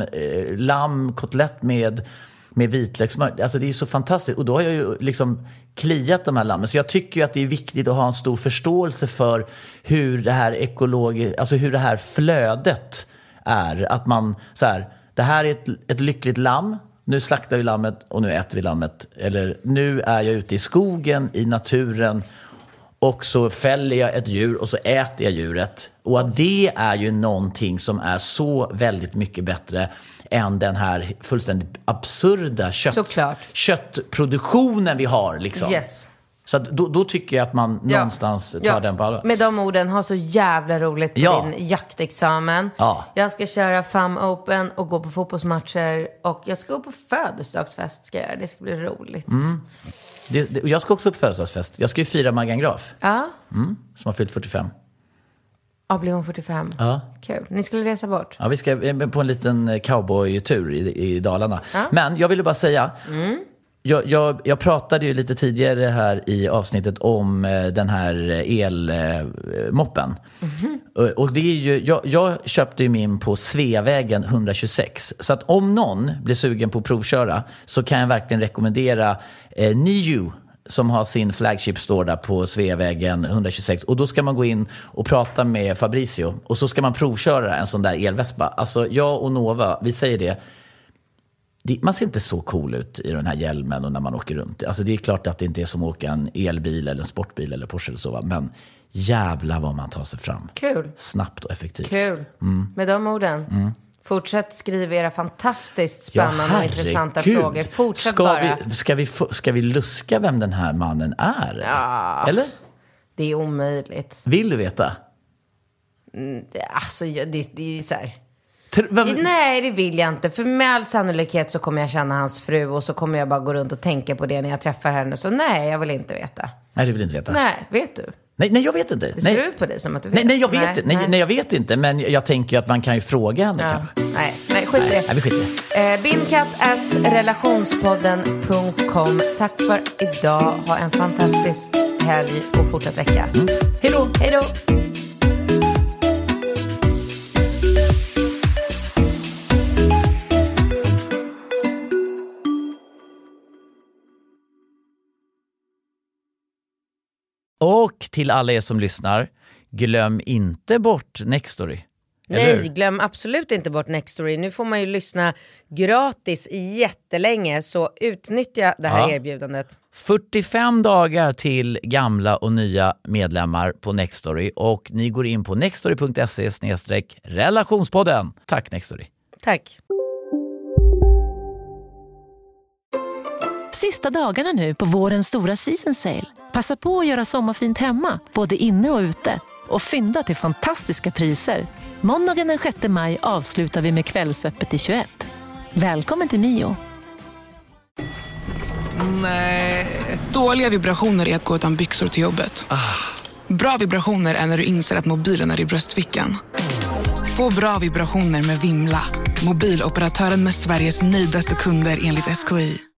lammkotlett med vitlökssmör. Alltså det är ju så fantastiskt. Och då har jag ju liksom kliat de här lammen. Så jag tycker ju att det är viktigt att ha en stor förståelse för hur det här alltså hur det här flödet är. Att man så här, det här är ett lyckligt lamm. Nu slaktar vi lammet och nu äter vi lammet. Eller nu är jag ute i skogen, i naturen och så fäller jag ett djur och så äter jag djuret. Och att det är ju någonting som är så väldigt mycket bättre än den här fullständigt absurda köttproduktionen vi har liksom. Yes. Så att då tycker jag att man någonstans tar den på allvar. Med de orden, ha så jävla roligt på din jaktexamen. Ja. Jag ska köra FAM Open och gå på fotbollsmatcher. Och jag ska gå på födelsedagsfest. Det ska bli roligt. Jag ska också på födelsedagsfest. Jag ska ju fira Maggan Graf. Ja. Som har fyllt 45. Ja, blir hon 45? Ja. Kul. Ni skulle resa bort? Ja, vi ska på en liten cowboytur i Dalarna. Ja. Men jag ville bara säga... Jag pratade ju lite tidigare här i avsnittet om den här elmoppen. Och det är ju, jag köpte ju min på Sveavägen 126. Så att om någon blir sugen på att provköra så kan jag verkligen rekommendera Niu som har sin flagship store där på Sveavägen 126. Och då ska man gå in och prata med Fabricio. Och så ska man provköra en sån där elvespa. Alltså jag och Nova, vi säger det. Man ser inte så cool ut i den här hjälmen och när man åker runt. Alltså det är klart att det inte är som att åka en elbil eller en sportbil eller Porsche eller så. Men jävla vad man tar sig fram. Kul. Snabbt och effektivt. Kul. Med de orden. Fortsätt skriva era fantastiskt spännande och intressanta frågor. Fortsätt ska vi luska vem den här mannen är? Ja. Eller? Det är omöjligt. Vill du veta? Alltså det är så här... Nej, det vill jag inte. För med all sannolikhet så kommer jag känna hans fru och så kommer jag bara gå runt och tänka på det när jag träffar henne. Så nej, jag vill inte veta. Nej, du vill inte veta? Nej, vet du? Nej, jag vet inte. Det ser ut på dig som att du vet. Nej, jag vet inte. Nej, jag vet inte. Men jag tänker att man kan ju fråga henne kanske. Nej, skit i det. Nej, vi skiter i det. Binkatt@relationspodden.com. Tack för idag. Ha en fantastisk helg och fortsatt vecka. Hej då. Hej då. Och till alla er som lyssnar, glöm inte bort Nextory. Nej, glöm absolut inte bort Nextory. Nu får man ju lyssna gratis jättelänge, så utnyttja det här erbjudandet. 45 dagar till gamla och nya medlemmar på Nextory. Och ni går in på nextory.se/relationspodden. Tack Nextory. Tack. Sista dagarna nu på vårens stora season sale. Passa på att göra sommarfint hemma, både inne och ute. Och fynda till fantastiska priser. Måndagen den 6 maj avslutar vi med Kvällsöppet i 21. Välkommen till Mio. Nej. Dåliga vibrationer är att gå utan byxor till jobbet. Bra vibrationer är när du inser att mobilen är i bröstfickan. Få bra vibrationer med Vimla. Mobiloperatören med Sveriges nöjdaste kunder enligt SKI.